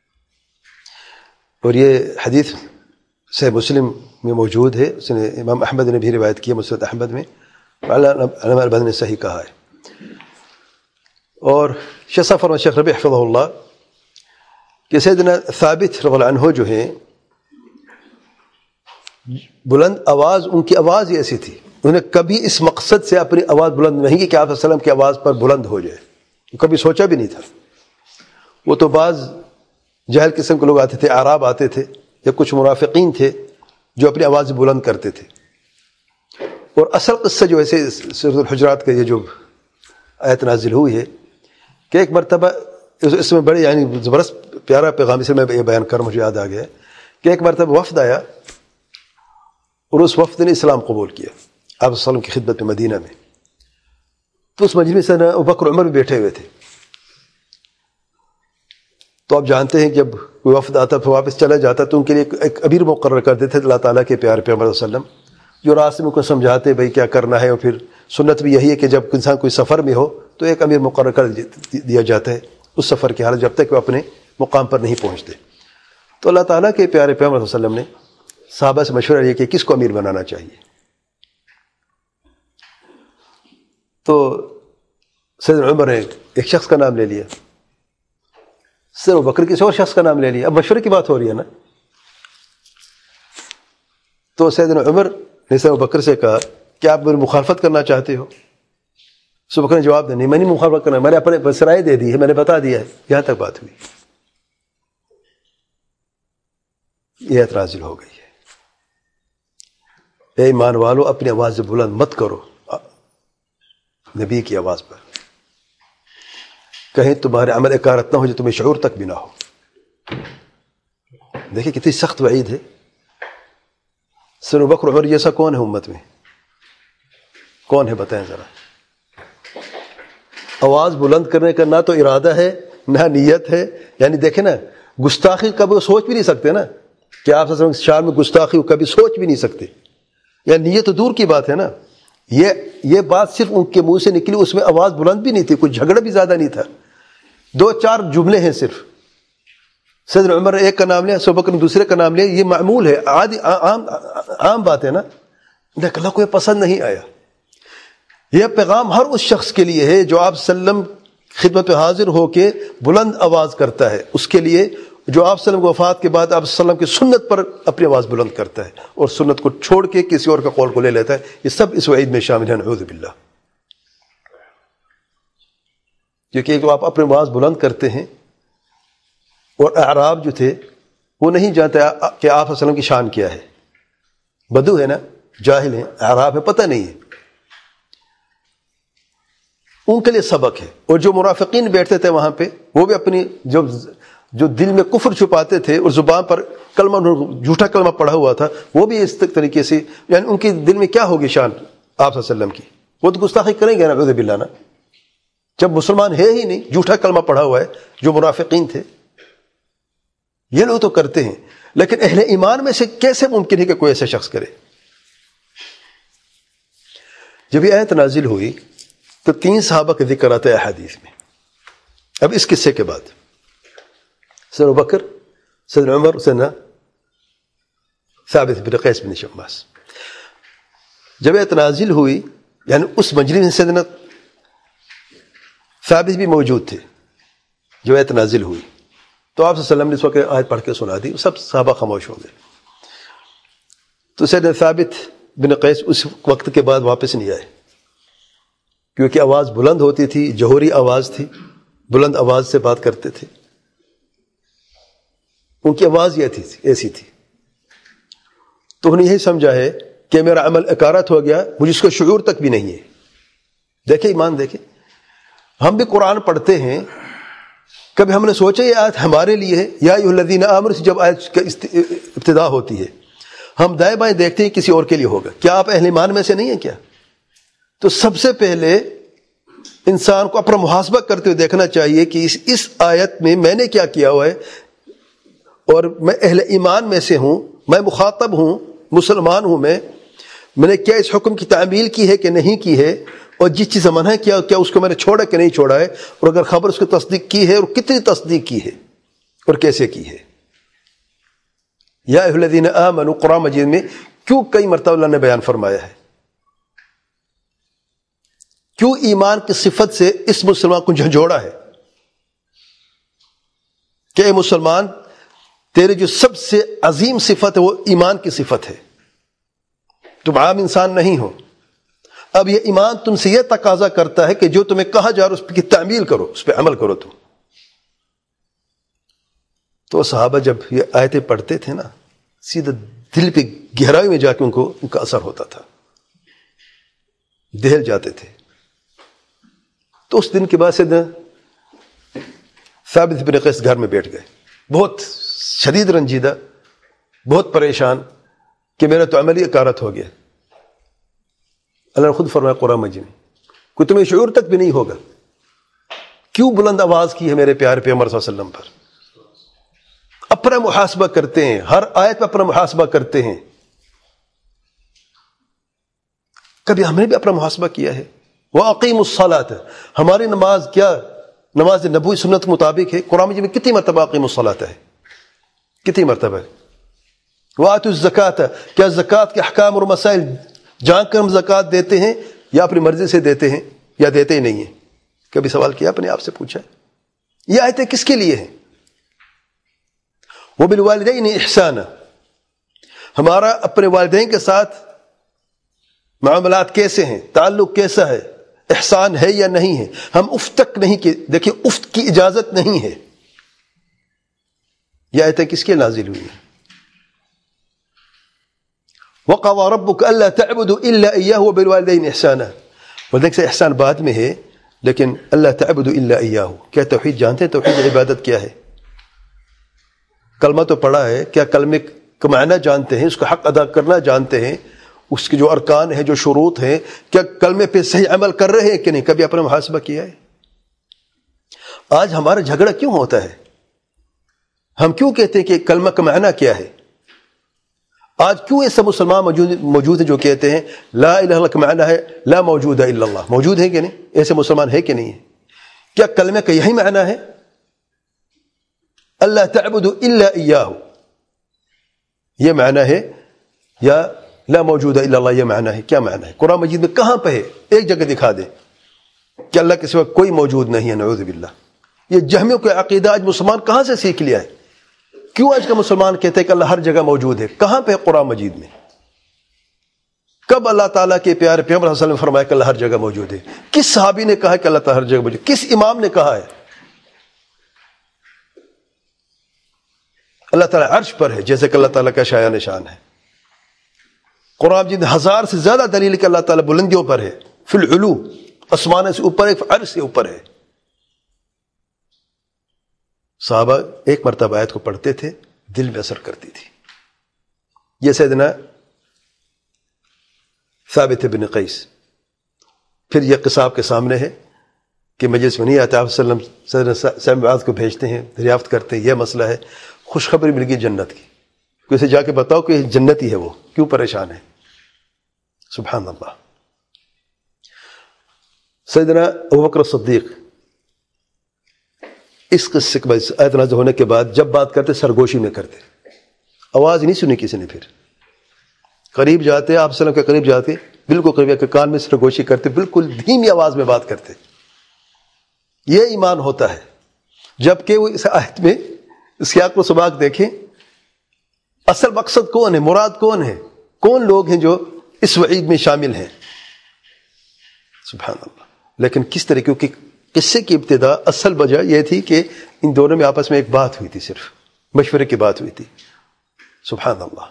اور یہ حدیث صحیح مسلم میں موجود ہے، اس نے امام احمد نے بھی روایت کی ہے، مسند احمد میں، علامہ البانی نے صحیح کہا ہے. اور شیخ صفر و شیخ ربیع حفظہ اللہ کہ سیدنا ثابت رضی اللہ عنہ جو ہیں بلند آواز، ان کی آواز ہی ایسی تھی، انہوں نے کبھی اس مقصد سے اپنی آواز بلند نہیں کی کہ آپ صلی اللہ علیہ وسلم کی آواز پر بلند ہو جائے، کبھی سوچا بھی نہیں تھا. وہ تو بعض جاہل قسم کے لوگ آتے تھے، اعراب آتے تھے یا کچھ منافقین تھے جو اپنی آواز بلند کرتے تھے. اور اصل قصہ جو ایسے سورۃ الحجرات کا یہ جو آیت نازل ہوئی ہے کہ ایک مرتبہ اس میں بڑے یعنی زبردست پیارا پیغام، اسے میں یہ بیان کر مجھے یاد آ گیا کہ ایک مرتبہ وفد آیا اور اس وفد نے اسلام قبول کیا آپ صلی اللہ علیہ وسلم کی خدمت میں مدینہ میں. تو اس مجلس میں ابو بکر عمر بھی بیٹھے ہوئے تھے. تو آپ جانتے ہیں کہ جب کوئی وفد آتا پھر واپس چلا جاتا تو ان کے لیے ایک امیر مقرر کر دیتے تھے اللہ تعالیٰ کے پیارے پیغمبر صلی اللہ علیہ وسلم، جو راستے میں کو سمجھاتے بھائی کیا کرنا ہے. اور پھر سنت بھی یہی ہے کہ جب انسان کوئی سفر میں ہو تو ایک امیر مقرر کر دیا جاتا ہے اس سفر کی حالت جب تک وہ اپنے مقام پر نہیں پہنچتے. تو اللہ تعالیٰ کے پیارے پیغمبر صلی اللہ علیہ وسلم نے صحابہ سے مشورہ لیا کہ کس کو امیر بنانا چاہیے. تو سیدنا عمر نے ایک شخص کا نام لے لیا، سیدنا ابوبکر کسی اور شخص کا نام لے لیا. اب مشورے کی بات ہو رہی ہے نا. تو سیدنا عمر نے سیدنا ابوبکر سے کہا کہ آپ میری مخالفت کرنا چاہتے ہو؟ سیدنا ابوبکر نے جواب دیا نہیں، میں نہیں مخالفت کرنا، میں نے اپنے رائے دے دی ہے، میں نے بتا دیا ہے. یہاں تک بات ہوئی، یہ آیت نازل ہو گئی ہے اے ایمان والو اپنی آواز بلند مت کرو نبی کی آواز پر، کہیں تمہارے عمل اکارت نہ ہو جو تمہیں شعور تک بھی نہ ہو. دیکھیں کتنی سخت وعید ہے. سیدنا ابوبکر عمر جیسا کون ہے امت میں؟ کون ہے بتائیں ذرا. آواز بلند کرنے کا نہ تو ارادہ ہے نہ نیت ہے. یعنی دیکھیں نا، گستاخی کبھی وہ سوچ بھی نہیں سکتے نا کہ آپ صلی اللہ علیہ وسلم شان میں گستاخی کبھی سوچ بھی نہیں سکتے. یا نیت تو دور کی بات ہے نا، یہ یہ بات صرف ان کے منہ سے نکلی، اس میں آواز بلند بھی نہیں تھی، کوئی جھگڑا بھی زیادہ نہیں تھا، دو چار جملے ہیں صرف. سیدنا عمر ایک کا نام لیا، ابو بکر نے دوسرے کا نام لیا، یہ معمول ہے، عادی عام عام بات ہے نا. لیکن اللہ کو یہ پسند نہیں آیا. یہ پیغام ہر اس شخص کے لیے ہے جو آپ صلی اللہ علیہ وسلم خدمت میں حاضر ہو کے بلند آواز کرتا ہے، اس کے لیے جو آپ صلی اللہ علیہ وسلم کی وفات کے بعد آپ صلی اللہ علیہ وسلم کی سنت پر اپنی آواز بلند کرتا ہے اور سنت کو چھوڑ کے کسی اور کا قول کو لے لیتا ہے. یہ سب اس وعید میں شامل ہیں، نعوذ باللہ. کیونکہ آپ اپنی آواز بلند کرتے ہیں اور اعراب جو تھے وہ نہیں جانتے کہ آپ صلی اللہ علیہ وسلم کی شان کیا ہے. بدو ہے نا، جاہل ہیں، اعراب ہے، پتہ نہیں ہے. ان کے لیے سبق ہے. اور جو منافقین بیٹھتے تھے وہاں پہ وہ بھی اپنی جو جو دل میں کفر چھپاتے تھے اور زبان پر کلمہ جھوٹا کلمہ پڑھا ہوا تھا، وہ بھی اس طریقے سے، یعنی ان کے دل میں کیا ہوگی شان آپ صلی اللہ علیہ وسلم کی، وہ تو گستاخی کریں گے نعوذ باللہ نا. جب مسلمان ہے ہی نہیں، جھوٹا کلمہ پڑھا ہوا ہے. جو منافقین تھے یہ لوگ تو کرتے ہیں، لیکن اہل ایمان میں سے کیسے ممکن ہے کہ کوئی ایسا شخص کرے؟ جب یہ آیت نازل ہوئی تو تین صحابہ کا ذکر آتا ہے احادیث میں. اب اس قصے کے بعد سیدنا ابوبکر، سیدنا عمر، سیدنا ثابت بن قیس بن شماس. جب آیت نازل ہوئی، یعنی اس مجلس میں سیدنا ثابت بھی موجود تھے جو آیت نازل ہوئی، تو آپ صلی اللہ علیہ وسلم نے اس وقت آیت پڑھ کے سنا دی، سب صحابہ خاموش ہو گئے. تو سیدنا ثابت بن قیس اس وقت کے بعد واپس نہیں آئے، کیونکہ آواز بلند ہوتی تھی، جوہری آواز تھی، بلند آواز سے بات کرتے تھے. ان کی آواز یہ تھی ایسی تھی. تو انہوں نے یہی سمجھا ہے کہ میرا عمل اکارت ہو گیا، مجھے اس کا شعور تک بھی نہیں ہے. دیکھیں ایمان، دیکھیں ہم بھی قرآن پڑھتے ہیں، کبھی ہم نے سوچا یہ آیت ہمارے لیے ہے؟ یا ایھا الذین آمنوا سے جب آیت کا ابتدا ہوتی ہے ہم دائیں بائیں دیکھتے ہیں کسی اور کے لیے ہوگا. کیا آپ اہل ایمان میں سے نہیں ہیں کیا؟ تو سب سے پہلے انسان کو اپنا محاسبہ کرتے ہوئے دیکھنا چاہیے کہ اس اس آیت میں میں نے کیا کیا ہوا ہے، اور میں اہل ایمان میں سے ہوں میں مخاطب ہوں، مسلمان ہوں، میں میں نے کیا اس حکم کی تعمیل کی ہے کہ نہیں کی ہے، اور جس چیز منع کیا کیا اس کو میں نے چھوڑا کہ نہیں چھوڑا ہے، اور اگر خبر اس کی تصدیق کی ہے اور کتنی تصدیق کی ہے اور کیسے کی ہے۔ یا ایھا الذین آمنوا قرآن مجید میں کیوں کئی مرتبہ اللہ نے بیان فرمایا ہے، کیوں ایمان کی صفت سے اس مسلمان کو جھنجھوڑا ہے کہ اے مسلمان تیرے جو سب سے عظیم صفت ہے وہ ایمان کی صفت ہے، تم عام انسان نہیں ہو۔ اب یہ ایمان تم سے یہ تقاضا کرتا ہے کہ جو تمہیں کہا جا رہا ہے اس کی تعمیل کرو، اس پہ عمل کرو تم۔ تو صحابہ جب یہ آیتیں پڑھتے تھے نا، سیدھا دل پہ گہرائی میں جا کے ان کو ان کا اثر ہوتا تھا، دہل جاتے تھے۔ تو اس دن کے بعد سے ثابت بن قیس گھر میں بیٹھ گئے، بہت شدید رنجیدہ، بہت پریشان کہ میرا تو عملی اکارت ہو گیا۔ اللہ نے خود فرمایا قرآن مجید میں، کوئی تمہیں شعور تک بھی نہیں ہوگا کیوں بلند آواز کی ہے میرے پیارے پیغمبر صلی اللہ علیہ وسلم پر۔ اپنا محاسبہ کرتے ہیں، ہر آیت پہ اپنا محاسبہ کرتے ہیں۔ کبھی ہم نے بھی اپنا محاسبہ کیا ہے؟ وَأَقِيمُوا الصَّلَاةَ، ہماری نماز کیا نماز نبوی سنت کے مطابق ہے؟ قرآن مجید میں کتنی مرتبہ اقیموا الصلاۃ ہے؟ کتنی مرتبہ ہے؟ وَآتُوا الزَّكَاةَ، کیا زکوٰۃ کے احکام اور مسائل جان کر ہم زکوٰۃ دیتے ہیں یا اپنی مرضی سے دیتے ہیں یا دیتے ہی نہیں ہیں؟ کبھی سوال کیا اپنے آپ سے پوچھا؟ یہ آیتیں کس کے لیے ہیں؟ وَبِالْوَالِدَيْنِ إِحْسَانًا، ہمارا اپنے والدین کے ساتھ معاملات کیسے ہیں، تعلق کیسا ہے، احسان ہے یا نہیں ہے؟ ہم افت تک نہیں کہ دیکھیں افت کی اجازت نہیں ہے۔ یہ آیتیں کس کے نازل ہوئی ہیں؟ وَقَضَىٰ رَبُّكَ أَلَّا تَعْبُدُوا إِلَّا إِيَّاهُ وَبِالْوَالِدَيْنِ إِحْسَانًا، والدین سے احسان بعد میں ہے، لیکن اللہ تعبدوا الا إِيَّاهُ، کیا توحید جانتے ہیں؟ توحید عبادت کیا ہے؟ کلمہ تو پڑھا ہے، کیا کلمے کا معنی جانتے ہیں؟ اس کا حق ادا کرنا جانتے ہیں؟ اس کے جو ارکان ہیں، جو شروط ہیں، کیا کلمے پہ صحیح عمل کر رہے ہیں کہ نہیں؟ کبھی اپنا محاسبہ کیا ہے؟ آج ہمارا جھگڑا کیوں ہوتا ہے؟ ہم کیوں کہتے ہیں کہ کلمہ کا معنی کیا ہے؟ آج کیوں ایسا مسلمان موجود موجود ہیں جو کہتے ہیں لا الہ الا اللہ کا معنی ہے لا موجود الا اللہ؟ موجود ہے کہ نہیں؟ ایسے مسلمان ہے کہ نہیں ہے؟ کیا کلمہ کا یہی معنی ہے؟ اللہ تعبدوا الا ایاہ یہ معنی ہے یا لا موجود الا اللہ یہ معنی ہے؟ کیا معنی ہے؟ قرآن مجید میں کہاں پہ ہے؟ ایک جگہ دکھا دے کہ اللہ کے سوا کوئی موجود نہیں ہے، نعوذ باللہ۔ یہ جہمیوں کا عقیدہ آج مسلمان کہاں سے سیکھ لیا ہے؟ کیوں آج کا مسلمان کہتے ہیں کہ اللہ ہر جگہ موجود ہے؟ کہاں پہ ہے قرآن مجید میں؟ کب اللہ تعالیٰ کے پیارے پیغمبر صلی اللہ علیہ وسلم نے فرمایا کہ اللہ ہر جگہ موجود ہے؟ کس صحابی نے کہا کہ اللہ تعالیٰ ہر جگہ موجود ہے؟ کس امام نے کہا ہے؟ اللہ تعالیٰ عرش پر ہے جیسے کہ اللہ تعالیٰ کا شایان نشان ہے۔ قرآن مجید ہزار سے زیادہ دلیل کہ اللہ تعالیٰ بلندیوں پر ہے، فی العلو، آسمان سے اوپر ہے، عرش سے اوپر ہے۔ صحابہ ایک مرتبہ آیت کو پڑھتے تھے، دل میں اثر کرتی تھی۔ یہ سیدنا ثابت بن قیس، پھر یہ قصہ آپ کے سامنے ہے کہ مجلس میں نہیں آتا، آپ صلی اللہ علیہ وسلم سیدنا معاذ کو بھیجتے ہیں، دریافت کرتے ہیں یہ مسئلہ ہے، خوشخبری مل گئی جنت کی، کہ اسے جا کے بتاؤ کہ جنتی ہے، وہ کیوں پریشان ہے؟ سبحان اللہ۔ سیدنا ابوبکر صدیق اس قصے کے بعد آیت نازل ہونے کے بعد جب بات کرتے سرگوشی میں کرتے، آواز نہیں سنی کسی نے، پھر قریب جاتے، آپ صلی اللہ علیہ وسلم کے قریب جاتے، بالکل قریب کے کان میں سرگوشی کرتے، بالکل دھیمی آواز میں بات کرتے۔ یہ ایمان ہوتا ہے۔ جبکہ وہ اس آیت میں سیاق و سباق دیکھیں، اصل مقصد کون ہے، مراد کون ہے، کون لوگ ہیں جو اس وعید میں شامل ہیں؟ سبحان اللہ۔ لیکن کس طرح، کیونکہ قصے کی ابتدا اصل وجہ یہ تھی کہ ان دونوں میں آپس میں ایک بات ہوئی تھی، صرف مشورے کی بات ہوئی تھی۔ سبحان اللہ۔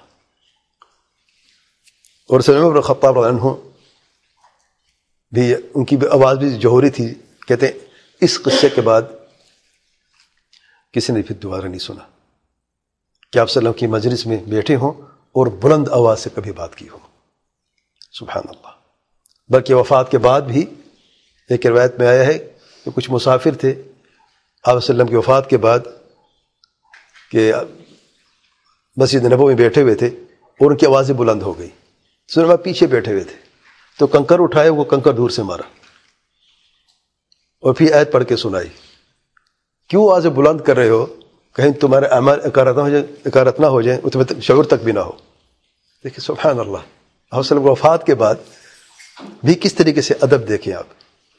اور سیدنا عمر بن خطاب رضی اللہ عنہ بھی، ان کی آواز بھی جوہری تھی، کہتے ہیں اس قصے کے بعد کسی نے پھر دوبارہ نہیں سنا کہ آپ صلی اللہ علیہ وسلم کی مجلس میں بیٹھے ہوں اور بلند آواز سے کبھی بات کی ہو۔ سبحان اللہ۔ بلکہ وفات کے بعد بھی ایک روایت میں آیا ہے کہ کچھ مسافر تھے آپ صلی اللہ علیہ وسلم کی وفات کے بعد، کہ مسجد نبوی میں بیٹھے ہوئے تھے اور ان کی آوازیں بلند ہو گئی. سنما پیچھے بیٹھے ہوئے تھے تو کنکر اٹھائے, وہ کنکر دور سے مارا اور پھر آیت پڑھ کے سنائی. کیوں آوازیں بلند کر رہے ہو؟ کہیں تمہارے اعمال اکارت نہ ہو جائے, اکارت نہ ہو جائیں, تمہیں شعور تک بھی نہ ہو. دیکھیں سبحان اللہ, آپ صلی اللہ علیہ وسلم وفات کے بعد بھی کس طریقے سے ادب دیکھیں آپ,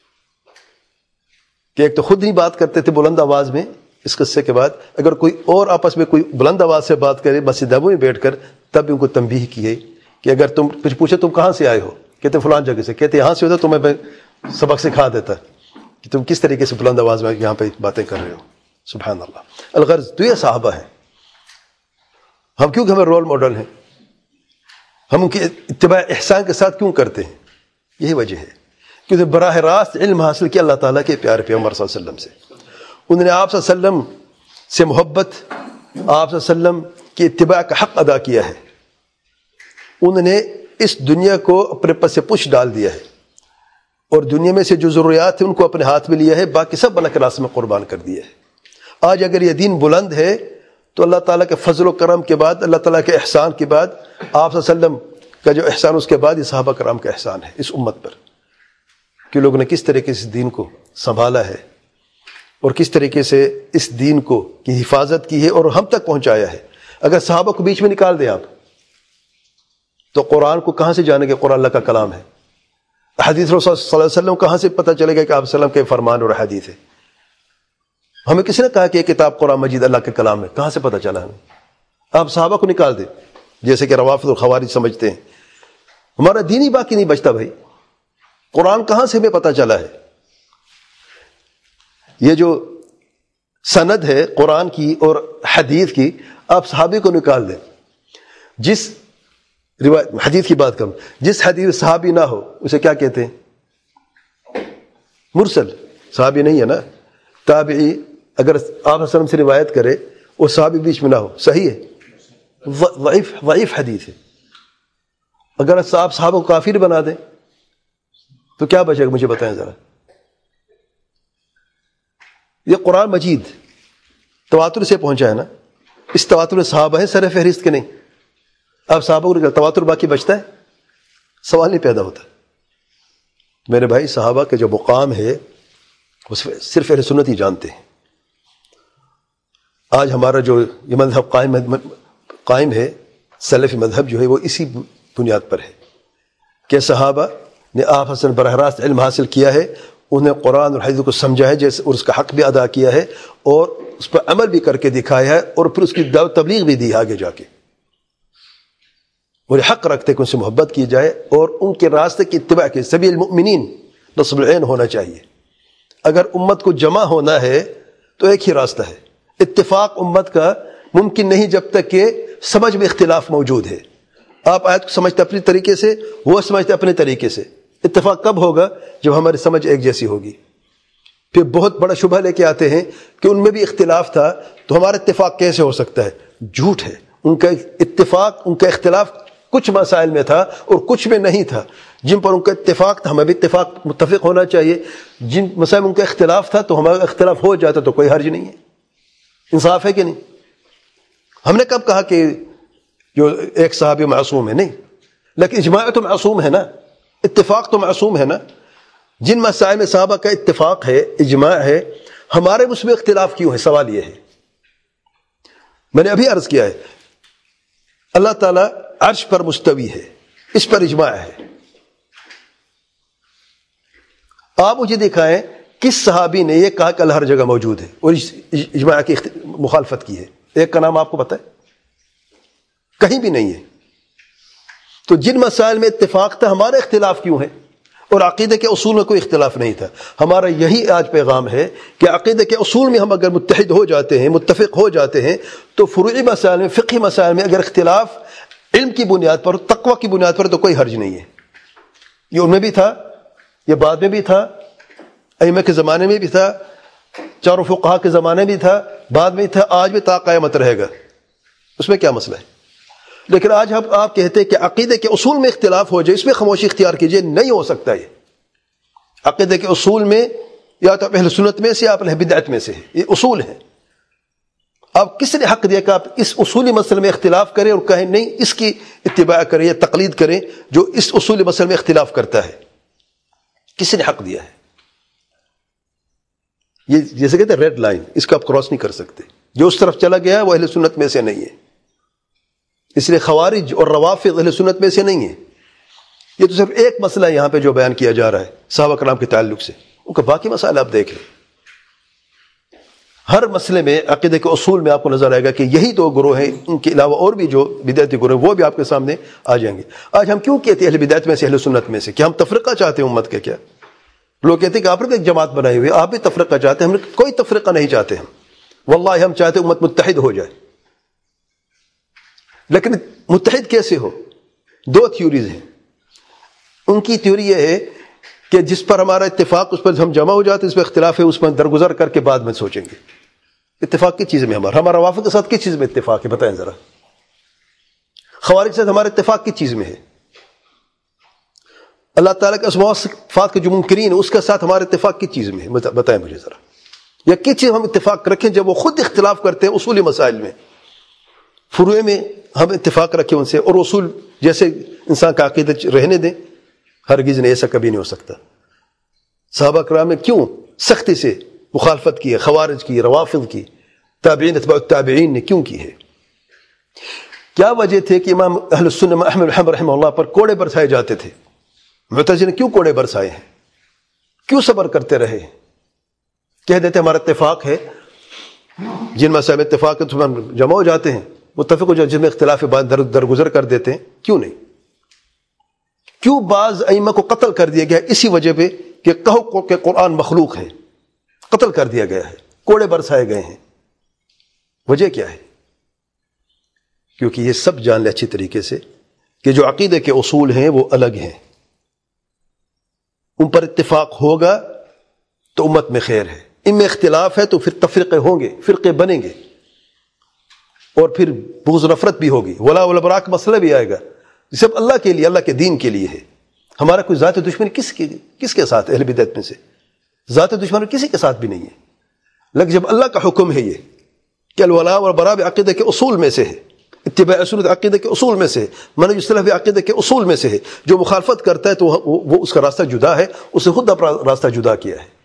کہ ایک تو خود نہیں بات کرتے تھے بلند آواز میں. اس قصے کے بعد اگر کوئی اور آپس میں کوئی بلند آواز سے بات کرے مسجد نبوی میں بیٹھ کر, تب بھی ان کو تنبیہ کی ہے کہ اگر تم کچھ پوچھے تم کہاں سے آئے ہو, کہتے فلان جگہ سے, کہتے یہاں سے ہوتا تو میں سبق سکھا دیتا کہ تم کس طریقے سے بلند آواز میں یہاں پہ باتیں کر رہے ہو. سبحان اللہ. الغرض تو یہ صحابہ ہیں, ہم کیوں کہ ہمیں رول ماڈل ہیں, ہم ان کے اتباع احسان کے ساتھ کیوں کرتے ہیں؟ یہی وجہ ہے کیونکہ براہ راست علم حاصل کیا اللہ تعالیٰ کے پیارے پیغمبر صلی اللہ علیہ وسلم سے. انہوں نے آپ صلی اللہ علیہ وسلم سے محبت, آپ صلی اللہ علیہ وسلم کی اتباع کا حق ادا کیا ہے. انہوں نے اس دنیا کو اپنے پس سے پش ڈال دیا ہے اور دنیا میں سے جو ضروریات ہیں ان کو اپنے ہاتھ میں لیا ہے, باقی سب اللہ کے راستے میں قربان کر دیا ہے. آج اگر یہ دین بلند ہے تو اللہ تعالیٰ کے فضل و کرم کے بعد, اللہ تعالیٰ کے احسان کے بعد, آپ صلی اللہ علیہ وسلم کا جو احسان اس کے بعد یہ صحابہ کرام کا احسان ہے اس امت پر, کہ لوگوں نے کس طریقے سے اس دین کو سنبھالا ہے اور کس طریقے سے اس دین کو کی حفاظت کی ہے اور ہم تک پہنچایا ہے. اگر صحابہ کو بیچ میں نکال دیں آپ تو قرآن کو کہاں سے جانیں گے؟ قرآن اللہ کا کلام ہے. حدیث رسول صلی اللہ علیہ وسلم کہاں سے پتہ چلے گا کہ آپ صلی اللہ علیہ وسلم کے فرمان اور حدیث ہے؟ ہمیں کسی نے کہا کہ یہ کتاب قرآن مجید اللہ کے کلام ہے, کہاں سے پتہ چلا ہمیں؟ آپ صحابہ کو نکال دیں جیسے کہ روافض اور خوارج سمجھتے ہیں, ہمارا دین ہی باقی نہیں بچتا بھائی. قرآن کہاں سے ہمیں پتہ چلا ہے؟ یہ جو سند ہے قرآن کی اور حدیث کی, آپ صحابی کو نکال دیں. جس روایت حدیث کی بات کروں, جس حدیث صحابی نہ ہو اسے کیا کہتے ہیں؟ مرسل. صحابی نہیں ہے نا, تابعی اگر آپ صلی اللہ علیہ وسلم سے روایت کرے وہ صحابی بیچ میں نہ ہو, صحیح ہے, ضعیف ضعیف حدیث ہے. اگر آپ صحابہ کو کافر بنا دیں تو کیا بچے گا؟ مجھے بتائیں ذرا. یہ قرآن مجید تواتر سے پہنچا ہے نا, اس تواتر صحابہ ہے سر فہرست کے نہیں. آپ صحابہ کو تواتر باقی بچتا ہے؟ سوال نہیں پیدا ہوتا. میرے بھائی صحابہ کے جو مقام ہے وہ صرف اہل سنت ہی جانتے ہیں. آج ہمارا جو یہ مذہب قائم قائم ہے سلفی مذہب جو ہے وہ اسی بنیاد پر ہے کہ صحابہ نے آپ حسن براہ راست علم حاصل کیا ہے, انہیں قرآن اور حدیث کو سمجھا ہے جیسے, اور اس کا حق بھی ادا کیا ہے اور اس پر عمل بھی کر کے دکھایا ہے, اور پھر اس کی دعوت تبلیغ بھی دی آگے جا کے. اور حق رکھتے کہ ان سے محبت کی جائے اور ان کے راستے کی اتباع کی. سبیل المؤمنین نصب العین ہونا چاہیے. اگر امت کو جمع ہونا ہے تو ایک ہی راستہ ہے. اتفاق امت کا ممکن نہیں جب تک کہ سمجھ میں اختلاف موجود ہے. آپ آیت کو سمجھتے اپنے طریقے سے, وہ سمجھتے اپنے طریقے سے. اتفاق کب ہوگا؟ جب ہماری سمجھ ایک جیسی ہوگی. پھر بہت بڑا شبہ لے کے آتے ہیں کہ ان میں بھی اختلاف تھا تو ہمارا اتفاق کیسے ہو سکتا ہے؟ جھوٹ ہے. ان کا اتفاق, ان کا اختلاف کچھ مسائل میں تھا اور کچھ میں نہیں تھا. جن پر ان کا اتفاق تھا ہمیں بھی اتفاق متفق ہونا چاہیے. جن مسائل میں ان کا اختلاف تھا تو ہمارا اختلاف ہو جاتا تو کوئی حرج نہیں ہے. انصاف ہے کہ نہیں؟ ہم نے کب کہا کہ جو ایک صحابی معصوم ہے؟ نہیں, لیکن اجماع تو معصوم ہے نا, اتفاق تو معصوم ہے نا. جن مسائل میں صحابہ کا اتفاق ہے, اجماع ہے, ہمارے اس میں اختلاف کیوں ہے؟ سوال یہ ہے. میں نے ابھی عرض کیا ہے اللہ تعالیٰ عرش پر مستوی ہے, اس پر اجماع ہے. آپ مجھے دکھائیں کس صحابی نے یہ کہا کہ اللہ ہر جگہ موجود ہے اور اجماع کی مخالفت کی ہے؟ ایک کا نام آپ کو پتہ ہے؟ کہیں بھی نہیں ہے. تو جن مسائل میں اتفاق تھا ہمارا اختلاف کیوں ہے؟ اور عقیدے کے اصول میں کوئی اختلاف نہیں تھا. ہمارا یہی آج پیغام ہے کہ عقیدے کے اصول میں ہم اگر متحد ہو جاتے ہیں, متفق ہو جاتے ہیں, تو فروعی مسائل میں, فقہی مسائل میں اگر اختلاف علم کی بنیاد پر, تقوی کی بنیاد پر, تو کوئی حرج نہیں ہے. یہ ان میں بھی تھا, یہ بعد میں بھی تھا, ائمہ کے زمانے میں بھی تھا, چاروں فقہا کے زمانے میں بھی تھا, بعد میں تھا, آج بھی تا قیامت رہے گا. اس میں کیا مسئلہ ہے؟ لیکن آج ہم آپ کہتے ہیں کہ عقیدے کے اصول میں اختلاف ہو جائے, اس میں خاموشی اختیار کیجئے. نہیں ہو سکتا. یہ عقیدے کے اصول میں یا تو اہل سنت میں سے یا اہل بدعت میں سے ہے, یہ اصول ہے. آپ کس نے حق دیا کہ آپ اس اصولی مسئلے میں اختلاف کریں اور کہیں نہیں اس کی اتباع کریں یا تقلید کریں جو اس اصولی مسئلے میں اختلاف کرتا ہے؟ کس نے حق دیا ہے؟ یہ جیسے کہتے ہیں ریڈ لائن، اس کو آپ کراس نہیں کر سکتے. جو اس طرف چلا گیا وہ اہل سنت میں سے نہیں ہے. اس لیے خوارج اور روافض اہل سنت میں سے نہیں ہے. یہ تو صرف ایک مسئلہ یہاں پہ جو بیان کیا جا رہا ہے صحابہ کرام کے تعلق سے، ان کا باقی مسائل آپ دیکھ لیں. ہر مسئلے میں عقیدے کے اصول میں آپ کو نظر آئے گا کہ یہی دو گروہ ہیں، ان کے علاوہ اور بھی جو بدعتی گروہ وہ بھی آپ کے سامنے آ جائیں گے. آج ہم کیوں کہتے ہیں اہل بدعت میں سے اہل سنت میں سے؟ کہ ہم تفرقہ چاہتے ہیں امت کے؟ کیا لوگ کہتے ہیں کہ آپ نے ایک جماعت بنائی ہوئی، آپ بھی تفرقہ چاہتے ہیں. ہم کوئی تفرقہ نہیں چاہتے. ہم واللہ ہم چاہتے ہیں امت متحد ہو جائے. لیکن متحد کیسے ہو؟ دو تھیوریز ہیں. ان کی تھیوری یہ ہے کہ جس پر ہمارا اتفاق اس پر ہم جمع ہو جاتے ہیں، اس پر اختلاف ہے اس پر درگزر کر کے بعد میں سوچیں گے. اتفاق کس چیز میں ہمارا ہمارا وافق کے ساتھ کس چیز میں اتفاق ہے؟ بتائیں ذرا. خوارج کے ساتھ ہمارا اتفاق کس چیز میں ہے؟ اللہ تعالیٰ کے اسماء و صفات کے جو منکرین ہیں اس کے ساتھ ہمارا اتفاق کس چیز میں ہے؟ بتائیں مجھے ذرا. یا کس چیز ہم اتفاق رکھیں جب وہ خود اختلاف کرتے ہیں اصولی مسائل میں؟ فروع میں ہم اتفاق رکھیں ان سے، اور اصول جیسے انسان کا عقیدہ رہنے دیں؟ ہرگز نہیں، ایسا کبھی نہیں ہو سکتا. صحابہ کرام نے کیوں سختی سے مخالفت کی ہے؟ خوارج کی، روافض کی، تابعین اتباع التابعین نے کیوں کی ہے؟ کیا وجہ تھے کہ امام اہل السنہ احمد بن حنبل رحمہ اللہ پر کوڑے برسائے جاتے تھے؟ معتزلہ نے کیوں کوڑے برسائے ہیں؟ کیوں صبر کرتے رہے؟ کہہ دیتے ہمارا اتفاق ہے، جن مسائل میں اتفاق ہے تو ہم جمع ہو جاتے ہیں، متفق ہو جاتے، جن میں اختلاف ہے بعد درگزر کر دیتے ہیں. کیوں نہیں؟ کیوں بعض ائمہ کو قتل کر دیا گیا اسی وجہ پہ کہ کہو کہ قرآن مخلوق ہے؟ قتل کر دیا گیا ہے، کوڑے برسائے گئے ہیں. وجہ کیا ہے؟ کیونکہ یہ سب جان لے اچھی طریقے سے کہ جو عقیدے کے اصول ہیں وہ الگ ہیں. ان پر اتفاق ہوگا تو امت میں خیر ہے، ان میں اختلاف ہے تو پھر تفرقے ہوں گے، فرقے بنیں گے، اور پھر بغض نفرت بھی ہوگی، ولا والبراء کا مسئلہ بھی آئے گا. یہ سب اللہ کے لیے، اللہ کے دین کے لیے ہے. ہمارا کوئی ذاتی دشمنی کس کے کس کے ساتھ؟ اہل بدعت میں سے ذاتی دشمنی کسی کے ساتھ بھی نہیں ہے. لیکن جب اللہ کا حکم ہے یہ کہ الولاء والبراء عقیدے کے اصول میں سے ہے، اتباع سنت عقیدے کے اصول میں سے ہے، منہج السلف عقیدے کے اصول میں سے ہے، جو مخالفت کرتا ہے تو وہ اس کا راستہ جدا ہے، اسے خود اپنا راستہ جدا کیا ہے.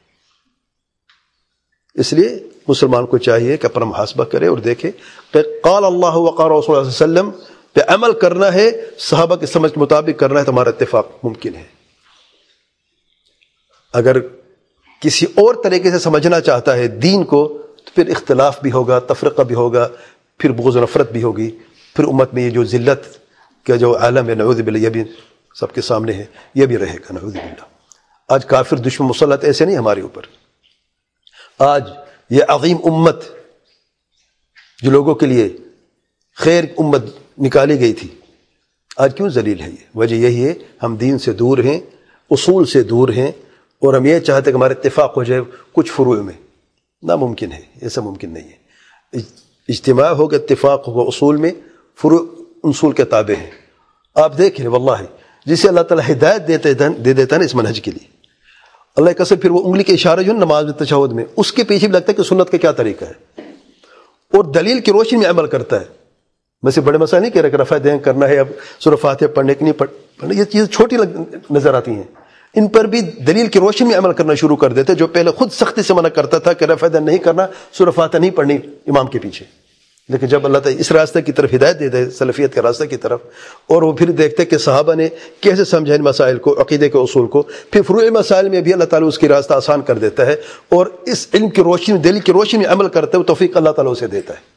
اس لیے مسلمان کو چاہیے کہ اپنا محاسبہ کرے اور دیکھے کہ قال اللہ وقال رسول اللہ صلی اللہ علیہ وسلم پہ عمل کرنا ہے، صحابہ کے سمجھ کے مطابق کرنا ہے تو ہمارا اتفاق ممکن ہے. اگر کسی اور طریقے سے سمجھنا چاہتا ہے دین کو تو پھر اختلاف بھی ہوگا، تفرقہ بھی ہوگا، پھر بغض و نفرت بھی ہوگی، پھر امت میں یہ جو ذلت کا جو عالم ہے نعوذ باللہ یہ بھی سب کے سامنے ہے، یہ بھی رہے گا نعوذ باللہ. آج کافر دشمن مسلط ایسے نہیں ہمارے اوپر. آج یہ عظیم امت جو لوگوں کے لیے خیر امت نکالی گئی تھی، آج کیوں ذلیل ہے؟ یہ وجہ یہی ہے ہم دین سے دور ہیں، اصول سے دور ہیں، اور ہم یہ چاہتے ہیں کہ ہمارا اتفاق ہو جائے کچھ فروع میں. ناممکن ہے، ایسا ممکن نہیں ہے. اجتماع ہوگا، اتفاق ہوگا اصول میں، فروع اصول کے تابع ہیں. آپ دیکھیں واللہ جسے اللہ تعالیٰ ہدایت دیتے دے دیتا ہے نا اس منہج کے لیے، اللہ کا قسم پھر وہ انگلی کے اشارے جو نماز میں تشہد میں اس کے پیچھے بھی لگتا ہے کہ سنت کا کیا طریقہ ہے، اور دلیل کی روشنی میں عمل کرتا ہے. ویسے بڑے مسائل نہیں کہہ رہے کہ رفع دین کرنا ہے، اب سورہ فاتحہ پڑھنے کی نہیں پڑھنا، یہ چیزیں چھوٹی نظر آتی ہیں. ان پر بھی دلیل کی روشنی میں عمل کرنا شروع کر دیتے جو پہلے خود سختی سے منع کرتا تھا کہ رفع دین نہیں کرنا، سورہ فاتحہ نہیں پڑھنی امام کے پیچھے. لیکن جب اللہ تعالیٰ اس راستے کی طرف ہدایت دے دے، سلفیت کے راستے کی طرف، اور وہ پھر دیکھتے کہ صحابہ نے کیسے سمجھا ان مسائل کو، عقیدے کے اصول کو، پھر فروع مسائل میں بھی اللہ تعالیٰ اس کی راستہ آسان کر دیتا ہے، اور اس علم کی روشنی، دلیل کی روشنی میں عمل کرتے ہوئے توفیق اللہ تعالیٰ اسے دیتا ہے.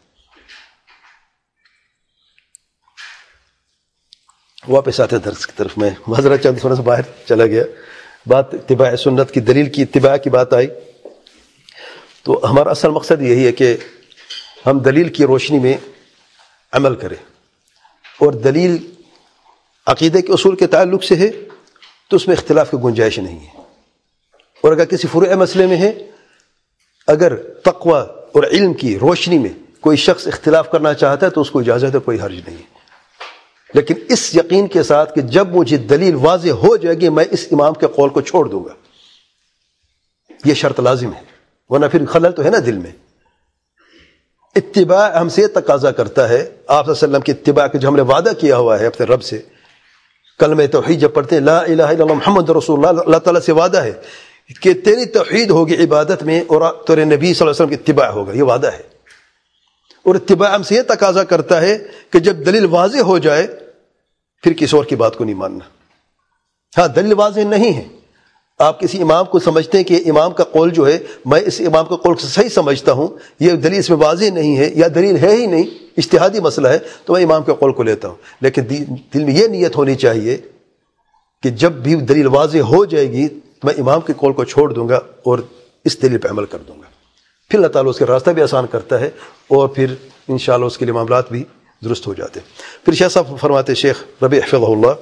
واپس آتے درس کی طرف. میں معذرت چند تھوڑا سا باہر چلا گیا. بات اتباع سنت کی، دلیل کی اتباع کی بات آئی، تو ہمارا اصل مقصد یہی ہے کہ ہم دلیل کی روشنی میں عمل کریں، اور دلیل عقیدے کے اصول کے تعلق سے ہے تو اس میں اختلاف کی گنجائش نہیں ہے. اور اگر کسی فروع مسئلے میں ہے، اگر تقوی اور علم کی روشنی میں کوئی شخص اختلاف کرنا چاہتا ہے تو اس کو اجازت ہے، کوئی حرج نہیں ہے. لیکن اس یقین کے ساتھ کہ جب مجھے دلیل واضح ہو جائے گی میں اس امام کے قول کو چھوڑ دوں گا، یہ شرط لازم ہے، ورنہ پھر خلل تو ہے نا دل میں. اتباع ہم سے تقاضا کرتا ہے، آپ صلی اللہ علیہ وسلم کی اتباع کے جو ہم نے وعدہ کیا ہوا ہے اپنے رب سے، کلمہ توحید جب پڑھتے ہیں لا الہ الا اللہ محمد رسول اللہ، اللہ تعالیٰ سے وعدہ ہے کہ تیری توحید ہوگی عبادت میں اور تیرے نبی صلی اللہ علیہ وسلم کی اتباع ہوگا، یہ وعدہ ہے۔ اور اتباع ہم سے یہ تقاضا کرتا ہے کہ جب دلیل واضح ہو جائے پھر کسی اور کی بات کو نہیں ماننا۔ ہاں دلیل واضح نہیں ہے، آپ کسی امام کو سمجھتے ہیں کہ امام کا قول جو ہے میں اس امام کا قول صحیح سمجھتا ہوں، یہ دلیل اس میں واضح نہیں ہے یا دلیل ہے ہی نہیں، اجتہادی مسئلہ ہے، تو میں امام کے قول کو لیتا ہوں۔ لیکن دل میں یہ نیت ہونی چاہیے کہ جب بھی دلیل واضح ہو جائے گی تو میں امام کے قول کو چھوڑ دوں گا اور اس دلیل پہ عمل کر دوں گا۔ پھر اللہ تعالیٰ اس کے راستہ بھی آسان کرتا ہے اور پھر انشاءاللہ اس کے لیے معاملات بھی درست ہو جاتے ہیں۔ پھر شیخ صاحب فرماتے، شیخ ربیع حفظہ اللہ،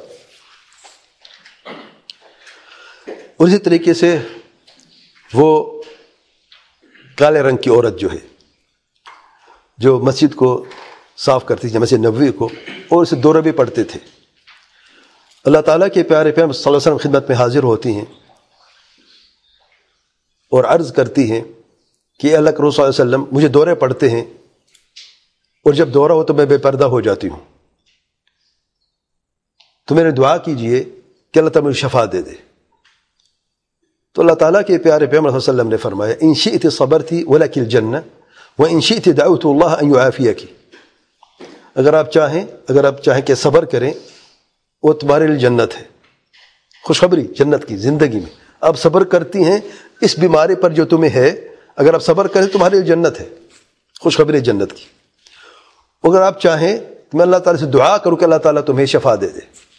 اور اسی طریقے سے وہ کالے رنگ کی عورت جو ہے جو مسجد کو صاف کرتی تھی، مسجد نبوی کو، اور اسے دورہ بھی پڑھتے تھے، اللہ تعالیٰ کے پیارے پیغمبر صلی اللہ علیہ وسلم خدمت میں حاضر ہوتی ہیں اور عرض کرتی ہیں کہ اللہ کے رسول صلی اللہ علیہ وسلم مجھے دورے پڑھتے ہیں اور جب دورہ ہو تو میں بے پردہ ہو جاتی ہوں، تو میرے دعا کیجئے کہ اللہ تعالیٰ مجھے شفا دے دے۔ تو اللہ تعالیٰ کے پیارے پیغمبر صلی اللہ علیہ وسلم نے فرمایا ان شئت صبرتی ولک الجنہ وان شئت دعوت اللہ ان یعافیک، اگر آپ چاہیں اگر آپ چاہیں کہ صبر کریں وہ تمہارے لیے جنت ہے، خوشخبری جنت کی زندگی میں، آپ صبر کرتی ہیں اس بیماری پر جو تمہیں ہے، اگر آپ صبر کریں تمہارے لیے جنت ہے، خوشخبری جنت کی۔ اگر آپ چاہیں تو میں اللہ تعالیٰ سے دعا کروں کہ اللہ تعالیٰ تمہیں شفا دے دے۔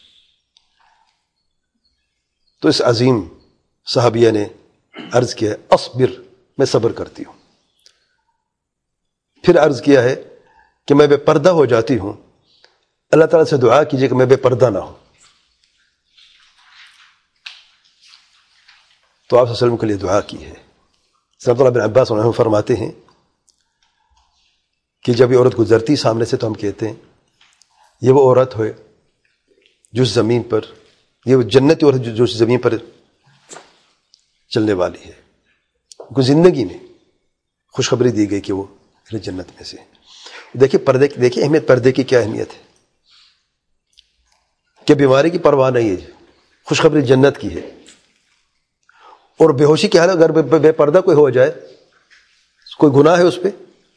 تو اس عظیم صحابیہ نے عرض کیا اصبر، میں صبر کرتی ہوں۔ پھر عرض کیا ہے کہ میں بے پردہ ہو جاتی ہوں، اللہ تعالیٰ سے دعا کیجئے کہ میں بے پردہ نہ ہوں۔ تو آپ صلی اللہ علیہ وسلم کے لیے دعا کی ہے۔ عبداللہ بن عباس عنہ فرماتے ہیں کہ جب یہ عورت گزرتی سامنے سے تو ہم کہتے ہیں یہ وہ عورت ہے جو زمین پر، یہ وہ جنتی عورت جو زمین پر چلنے والی ہے، ان کو زندگی میں خوشخبری دی گئی کہ وہ جنت میں سے۔ دیکھیے پردے کی، دیکھیے اہمیت پردے کی، کیا اہمیت ہے کہ بیماری کی پرواہ نہیں ہے، خوشخبری جنت کی ہے۔ اور بے ہوشی کی حالت اگر بے پردہ کوئی ہو جائے، کوئی گناہ ہے اس پہ،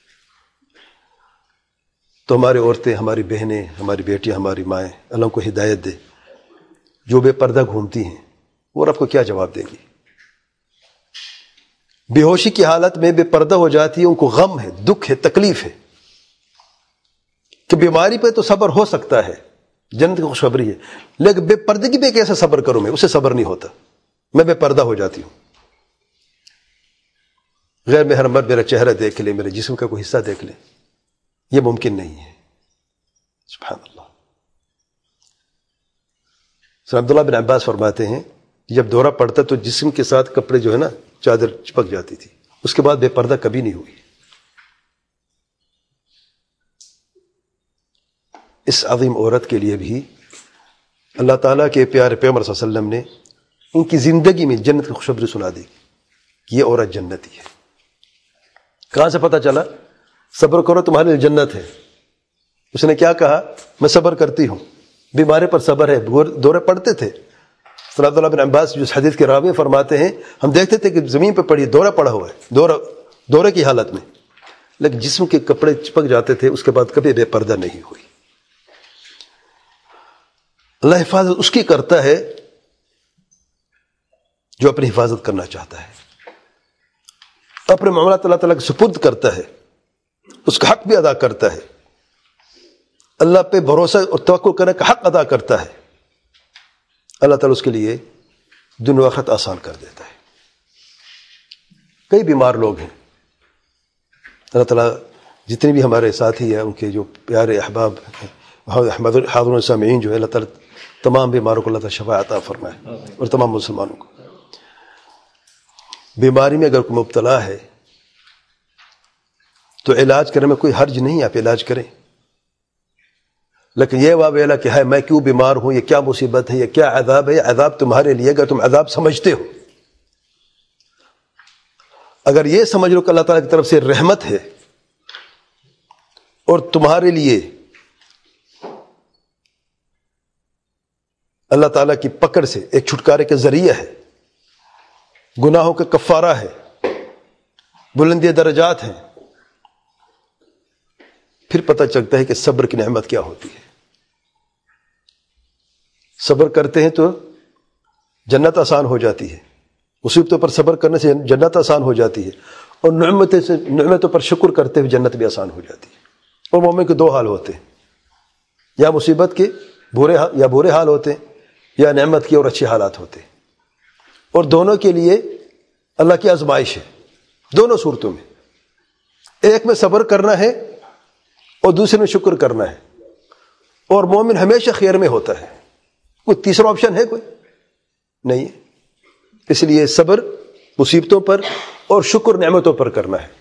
تو ہماری عورتیں، ہماری بہنیں، ہماری بیٹیاں، ہماری مائیں، اللہ ان کو ہدایت دے، جو بے پردہ گھومتی ہیں وہ رب کو کیا جواب دے گی؟ بے ہوشی کی حالت میں بے پردہ ہو جاتی ہے، ان کو غم ہے، دکھ ہے، تکلیف ہے کہ بیماری پہ تو صبر ہو سکتا ہے، جنت کی خوشخبری ہے، لیکن بے پردگی پہ کیسے صبر کروں؟ میں اسے صبر نہیں ہوتا، میں بے پردہ ہو جاتی ہوں۔ غیر محرم مرد میرا چہرہ دیکھ لے، میرے جسم کا کوئی حصہ دیکھ لے، یہ ممکن نہیں ہے۔ سبحان اللہ۔ سر عبداللہ بن عباس فرماتے ہیں جب دورہ پڑتا تو جسم کے ساتھ کپڑے جو ہے نا چادر چپک جاتی تھی، اس کے بعد بے پردہ کبھی نہیں ہوئی۔ اس عظیم عورت کے لیے بھی اللہ تعالیٰ کے پیارے پیغمبر صلی اللہ علیہ وسلم نے ان کی زندگی میں جنت کی خوشخبری سنا دی کہ یہ عورت جنتی ہے۔ کہاں سے پتہ چلا؟ صبر کرو تمہارے لیے جنت ہے۔ اس نے کیا کہا؟ میں صبر کرتی ہوں، بیماری پر صبر ہے۔ دورے پڑتے تھے، صلی اللہ بن عباس جو حدیث کے راوی فرماتے ہیں ہم دیکھتے تھے کہ زمین پہ پڑی دورہ پڑا ہوا ہے، دورہ دورے کی حالت میں، لیکن جسم کے کپڑے چپک جاتے تھے، اس کے بعد کبھی بے پردہ نہیں ہوئی۔ اللہ حفاظت اس کی کرتا ہے جو اپنی حفاظت کرنا چاہتا ہے، اپنے معاملات اللہ تعالیٰ کے سپرد کرتا ہے، اس کا حق بھی ادا کرتا ہے، اللہ پہ بھروسہ اور توکل کرنے کا حق ادا کرتا ہے، اللہ تعالیٰ اس کے لیے دنیا و آخرت آسان کر دیتا ہے۔ کئی بیمار لوگ ہیں، اللہ تعالیٰ جتنے بھی ہمارے ساتھی ہیں ان کے جو پیارے احباب ہیں، حاضرون سامعین جو ہے، اللہ تعالیٰ تمام بیماروں کو اللہ تعالیٰ شفا عطا فرمائے، اور تمام مسلمانوں کو۔ بیماری میں اگر کوئی مبتلا ہے تو علاج کرنے میں کوئی حرج نہیں، آپ علاج کریں، لیکن یہ واویلا کہ ہے میں کیوں بیمار ہوں، یہ کیا مصیبت ہے، یہ کیا عذاب ہے، عذاب تمہارے لیے اگر تم عذاب سمجھتے ہو، اگر یہ سمجھ لو کہ اللہ تعالیٰ کی طرف سے رحمت ہے اور تمہارے لیے اللہ تعالیٰ کی پکڑ سے ایک چھٹکارے کا ذریعہ ہے، گناہوں کا کفارہ ہے، بلندی درجات ہیں، پھر پتہ چلتا ہے کہ صبر کی نعمت کیا ہوتی ہے۔ صبر کرتے ہیں تو جنت آسان ہو جاتی ہے، مصیبتوں پر صبر کرنے سے جنت آسان ہو جاتی ہے، اور نعمتیں سے نعمتوں پر شکر کرتے ہوئے جنت بھی آسان ہو جاتی ہے۔ اور مومن کے دو حال ہوتے ہیں، یا مصیبت کے برے یا برے حال ہوتے ہیں، یا نعمت کے اور اچھے حالات ہوتے ہیں، اور دونوں کے لیے اللہ کی آزمائش ہے، دونوں صورتوں میں۔ ایک میں صبر کرنا ہے اور دوسرے میں شکر کرنا ہے، اور مومن ہمیشہ خیر میں ہوتا ہے۔ کوئی تیسرا آپشن ہے کوئی نہیں ہے، اس لیے صبر مصیبتوں پر اور شکر نعمتوں پر کرنا ہے۔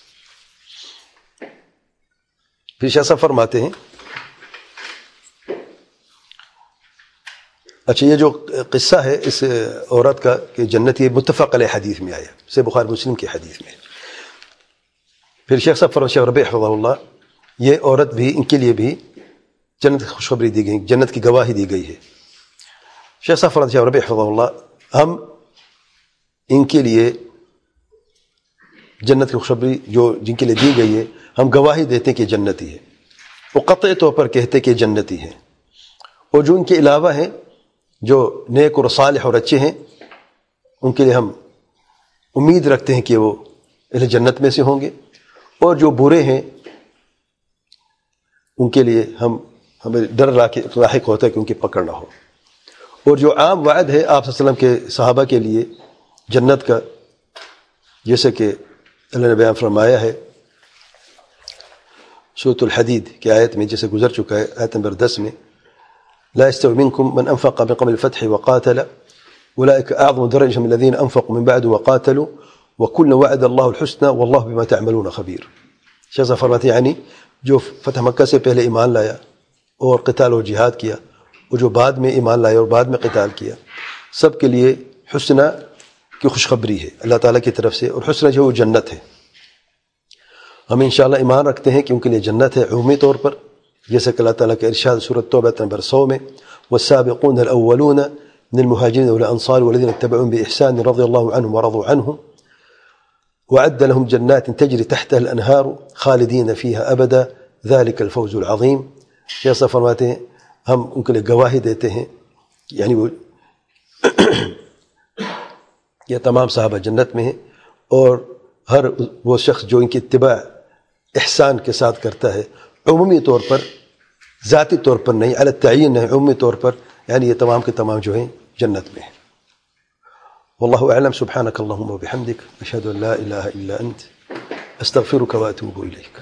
پھر شاہ صاحب فرماتے ہیں، اچھا یہ جو قصہ ہے اس عورت کا کہ جنت، یہ متفق علیہ حدیث میں آیا، سے بخاری مسلم کی حدیث میں۔ پھر شیخ صاحب فرماتے ہیں، شیخ ربیع حفظہ اللہ، یہ عورت بھی، ان کے لیے بھی جنت کی خوشخبری دی گئی، جنت کی گواہی دی گئی ہے۔ شیخ صاحب فرماتے ہیں، شیخ ربیع حفظہ اللہ، ہم ان کے لیے جنت کی خوشخبری جو جن کے لیے دی گئی ہے، ہم گواہی دیتے ہیں کہ جنتی ہے، وہ قطعی طور پر کہتے کہ جنتی ہے، اور جو ان کے علاوہ ہیں جو نیک اور صالح اور اچھے ہیں، ان کے لیے ہم امید رکھتے ہیں کہ وہ اہل جنت میں سے ہوں گے، اور جو برے ہیں ان کے لیے ہم ہمیں ڈر لاحق ہوتا ہے کہ ان کی پکڑ نہ ہو۔ اور جو عام وعد ہے آپ صلی اللہ علیہ وسلم کے صحابہ کے لیے جنت کا، جیسے کہ اللہ نے بیان فرمایا ہے سورۃ الحدید کی آیت میں، جیسے گزر چکا ہے آیت نمبر دس میں، لا يستوي منكم من أنفق من قبل الفتح وقاتل أولئك أعظم درجة من الذين أنفقوا من بعد وقاتلوا وكل وعد الله الحسنى والله بما تعملون خبير۔ شیخ فرماتے ہیں یعنی جو فتح مکہ سے پہلے ایمان لایا اور قتال و جہاد کیا، اور جو بعد میں ایمان لایا اور بعد میں قتال کیا، سب کے لیے حسنہ کی خوشخبری ہے اللہ تعالیٰ کی طرف سے، اور حسنہ جو وہ جنت ہے۔ ہم انشاءاللہ ایمان رکھتے ہیں کہ ان کے لیے جنت ہے عمومی طور پر، جیسے کہ اللہ تعالیٰ کے ارشاد سورۃ توبہ نمبر سو میں، والسابقون الاولون من المهاجرين والانصار والذين اتبعوهم باحسان رضي الله عنهم ورضوا عنه وأعد لهم جنات تجري تحتها الانهار خالدين فيها ابدا ذلك الفوز العظيم۔ یہ سب فرماتے ہیں ہم ان کے لیے گواہی دیتے ہیں، یعنی وہ یہ تمام صحابہ جنت میں ہیں، اور ہر وہ شخص جو ان کی اتباع احسان کے ساتھ کرتا ہے، عمومی طور پر، ذاتی طور پر نہیں، علی التعین ہے، عمومی طور پر، یعنی یہ تمام کے تمام جو ہیں جنت میں ہیں۔ واللہ اعلم، سبحانک اللہم وبحمدک، اشہد ان لا الہ الا انت، استغفرک واتوب الیک۔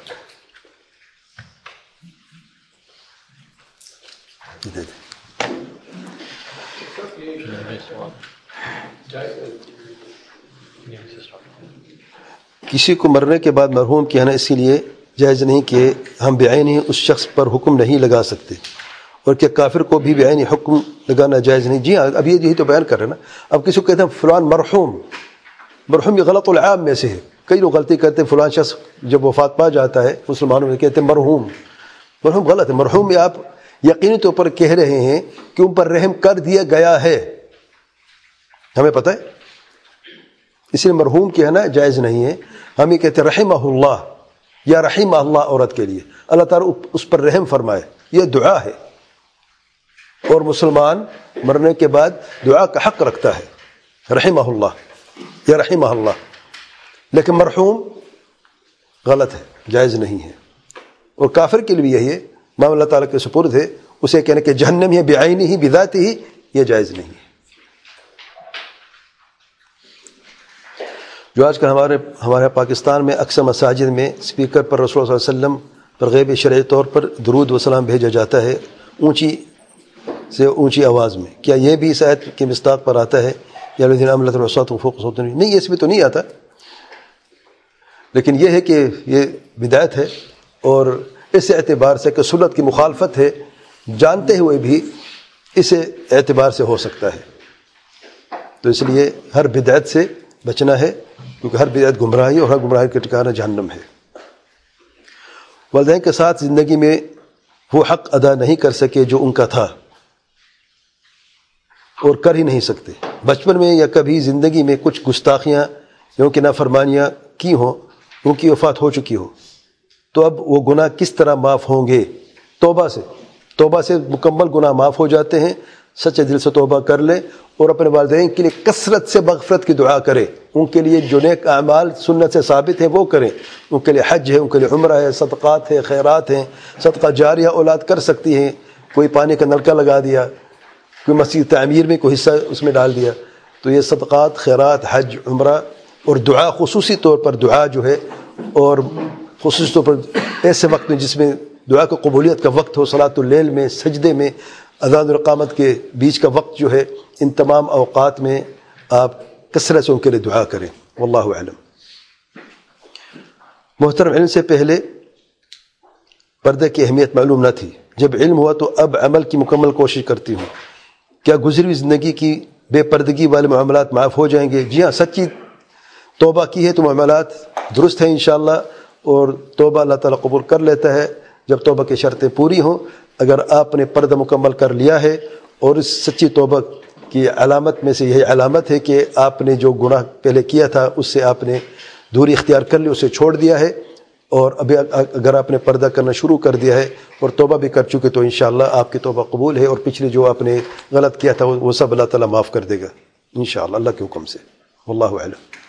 کسی کو مرنے کے بعد مرحوم کہنا اسی لیے جائز نہیں کہ ہم بعین ہی اس شخص پر حکم نہیں لگا سکتے، اور کہ کافر کو بھی بعین حکم لگانا جائز نہیں۔ جی ہاں، اب یہ یہی تو بیان کر رہے ہیں نا۔ اب کسی کو کہتے ہیں فلان مرحوم، مرحوم یہ غلط العام میں سے ہے، کئی لوگ غلطی کرتے ہیں، فلان شخص جب وفات پا جاتا ہے مسلمانوں میں کہتے ہیں مرحوم، مرحوم غلط ہے۔ مرحوم میں آپ یقینی طور پر کہہ رہے ہیں کہ ان پر رحم کر دیا گیا ہے، ہمیں پتہ ہے، اس لیے مرحوم کہنا جائز نہیں ہے۔ ہم یہ کہتے ہیں رحمہ اللہ یا رحمہ اللہ عورت کے لیے، اللہ تعالیٰ اس پر رحم فرمائے، یہ دعا ہے، اور مسلمان مرنے کے بعد دعا کا حق رکھتا ہے، رحمہ اللہ یا رحمہ اللہ۔ لیکن مرحوم غلط ہے، جائز نہیں ہے، اور کافر کے لیے بھی یہی ہے، مام اللہ تعالیٰ کے سپرد ہے، اسے کہنے کہ جہنم ہی بعینی ہی بذاتی ہی، یہ جائز نہیں ہے۔ جو آج کل ہمارے ہمارے پاکستان میں اکثر مساجد میں اسپیکر پر رسول اللہ صلی اللہ علیہ وسلم پر غیب شرعی طور پر درود و سلام بھیجا جاتا ہے اونچی سے اونچی آواز میں، کیا یہ بھی اس آیت کی مصداق پر آتا ہے؟ یا الذین آمنوا لا ترفعوا فوق صوت النبی، نہیں، اس میں تو نہیں آتا، لیکن یہ ہے کہ یہ بدعت ہے، اور اس اعتبار سے کہ سنت کی مخالفت ہے، جانتے ہوئے بھی اس اعتبار سے ہو سکتا ہے، تو اس لیے ہر بدعت سے بچنا ہے، کیونکہ ہر بدعت گمراہی، اور ہر گمراہی کا ٹھکانہ جہنم ہے۔ والدین کے ساتھ زندگی میں وہ حق ادا نہیں کر سکے جو ان کا تھا اور کر ہی نہیں سکتے. بچپن میں یا کبھی زندگی میں کچھ گستاخیاں یا کہ نافرمانیاں کی ہوں، ان کی وفات ہو چکی ہو، تو اب وہ گناہ کس طرح معاف ہوں گے؟ توبہ سے توبہ سے مکمل گناہ معاف ہو جاتے ہیں. سچے دل سے توبہ کر لے اور اپنے والدین کے لیے کثرت سے مغفرت کی دعا کرے. ان کے لیے جو نیک اعمال سنت سے ثابت ہیں وہ کریں. ان کے لیے حج ہے، ان کے لیے عمرہ ہے، صدقات ہے، خیرات ہیں، صدقہ جاریہ اولاد کر سکتی ہیں. کوئی پانی کا نلکا لگا دیا، کوئی مسجد تعمیر میں کوئی حصہ اس میں ڈال دیا، تو یہ صدقات، خیرات، حج، عمرہ اور دعا، خصوصی طور پر دعا جو ہے، اور خصوصی طور پر ایسے وقت میں جس میں دعا کی قبولیت کا وقت ہو، صلاۃ اللیل میں، سجدے میں، اذان اور اقامت کے بیچ کا وقت جو ہے، ان تمام اوقات میں آپ کثرت سے ان کے لیے دعا کریں. واللہ اعلم. محترم، علم سے پہلے پردے کی اہمیت معلوم نہ تھی. جب علم ہوا تو اب عمل کی مکمل کوشش کرتی ہوں. کیا گزری ہوئی زندگی کی بے پردگی والے معاملات معاف ہو جائیں گے؟ جی ہاں، سچی توبہ کی ہے تو معاملات درست ہیں انشاءاللہ، اور توبہ اللہ تعالیٰ قبول کر لیتا ہے جب توبہ کی شرطیں پوری ہوں. اگر آپ نے پردہ مکمل کر لیا ہے، اور اس سچی توبہ کی علامت میں سے یہی علامت ہے کہ آپ نے جو گناہ پہلے کیا تھا اس سے آپ نے دوری اختیار کر لی، اسے چھوڑ دیا ہے، اور ابھی اگر آپ نے پردہ کرنا شروع کر دیا ہے اور توبہ بھی کر چکے تو انشاءاللہ آپ کی توبہ قبول ہے، اور پچھلے جو آپ نے غلط کیا تھا وہ سب اللہ تعالیٰ معاف کر دے گا انشاءاللہ اللہ کے حکم سے. واللہ اعلم.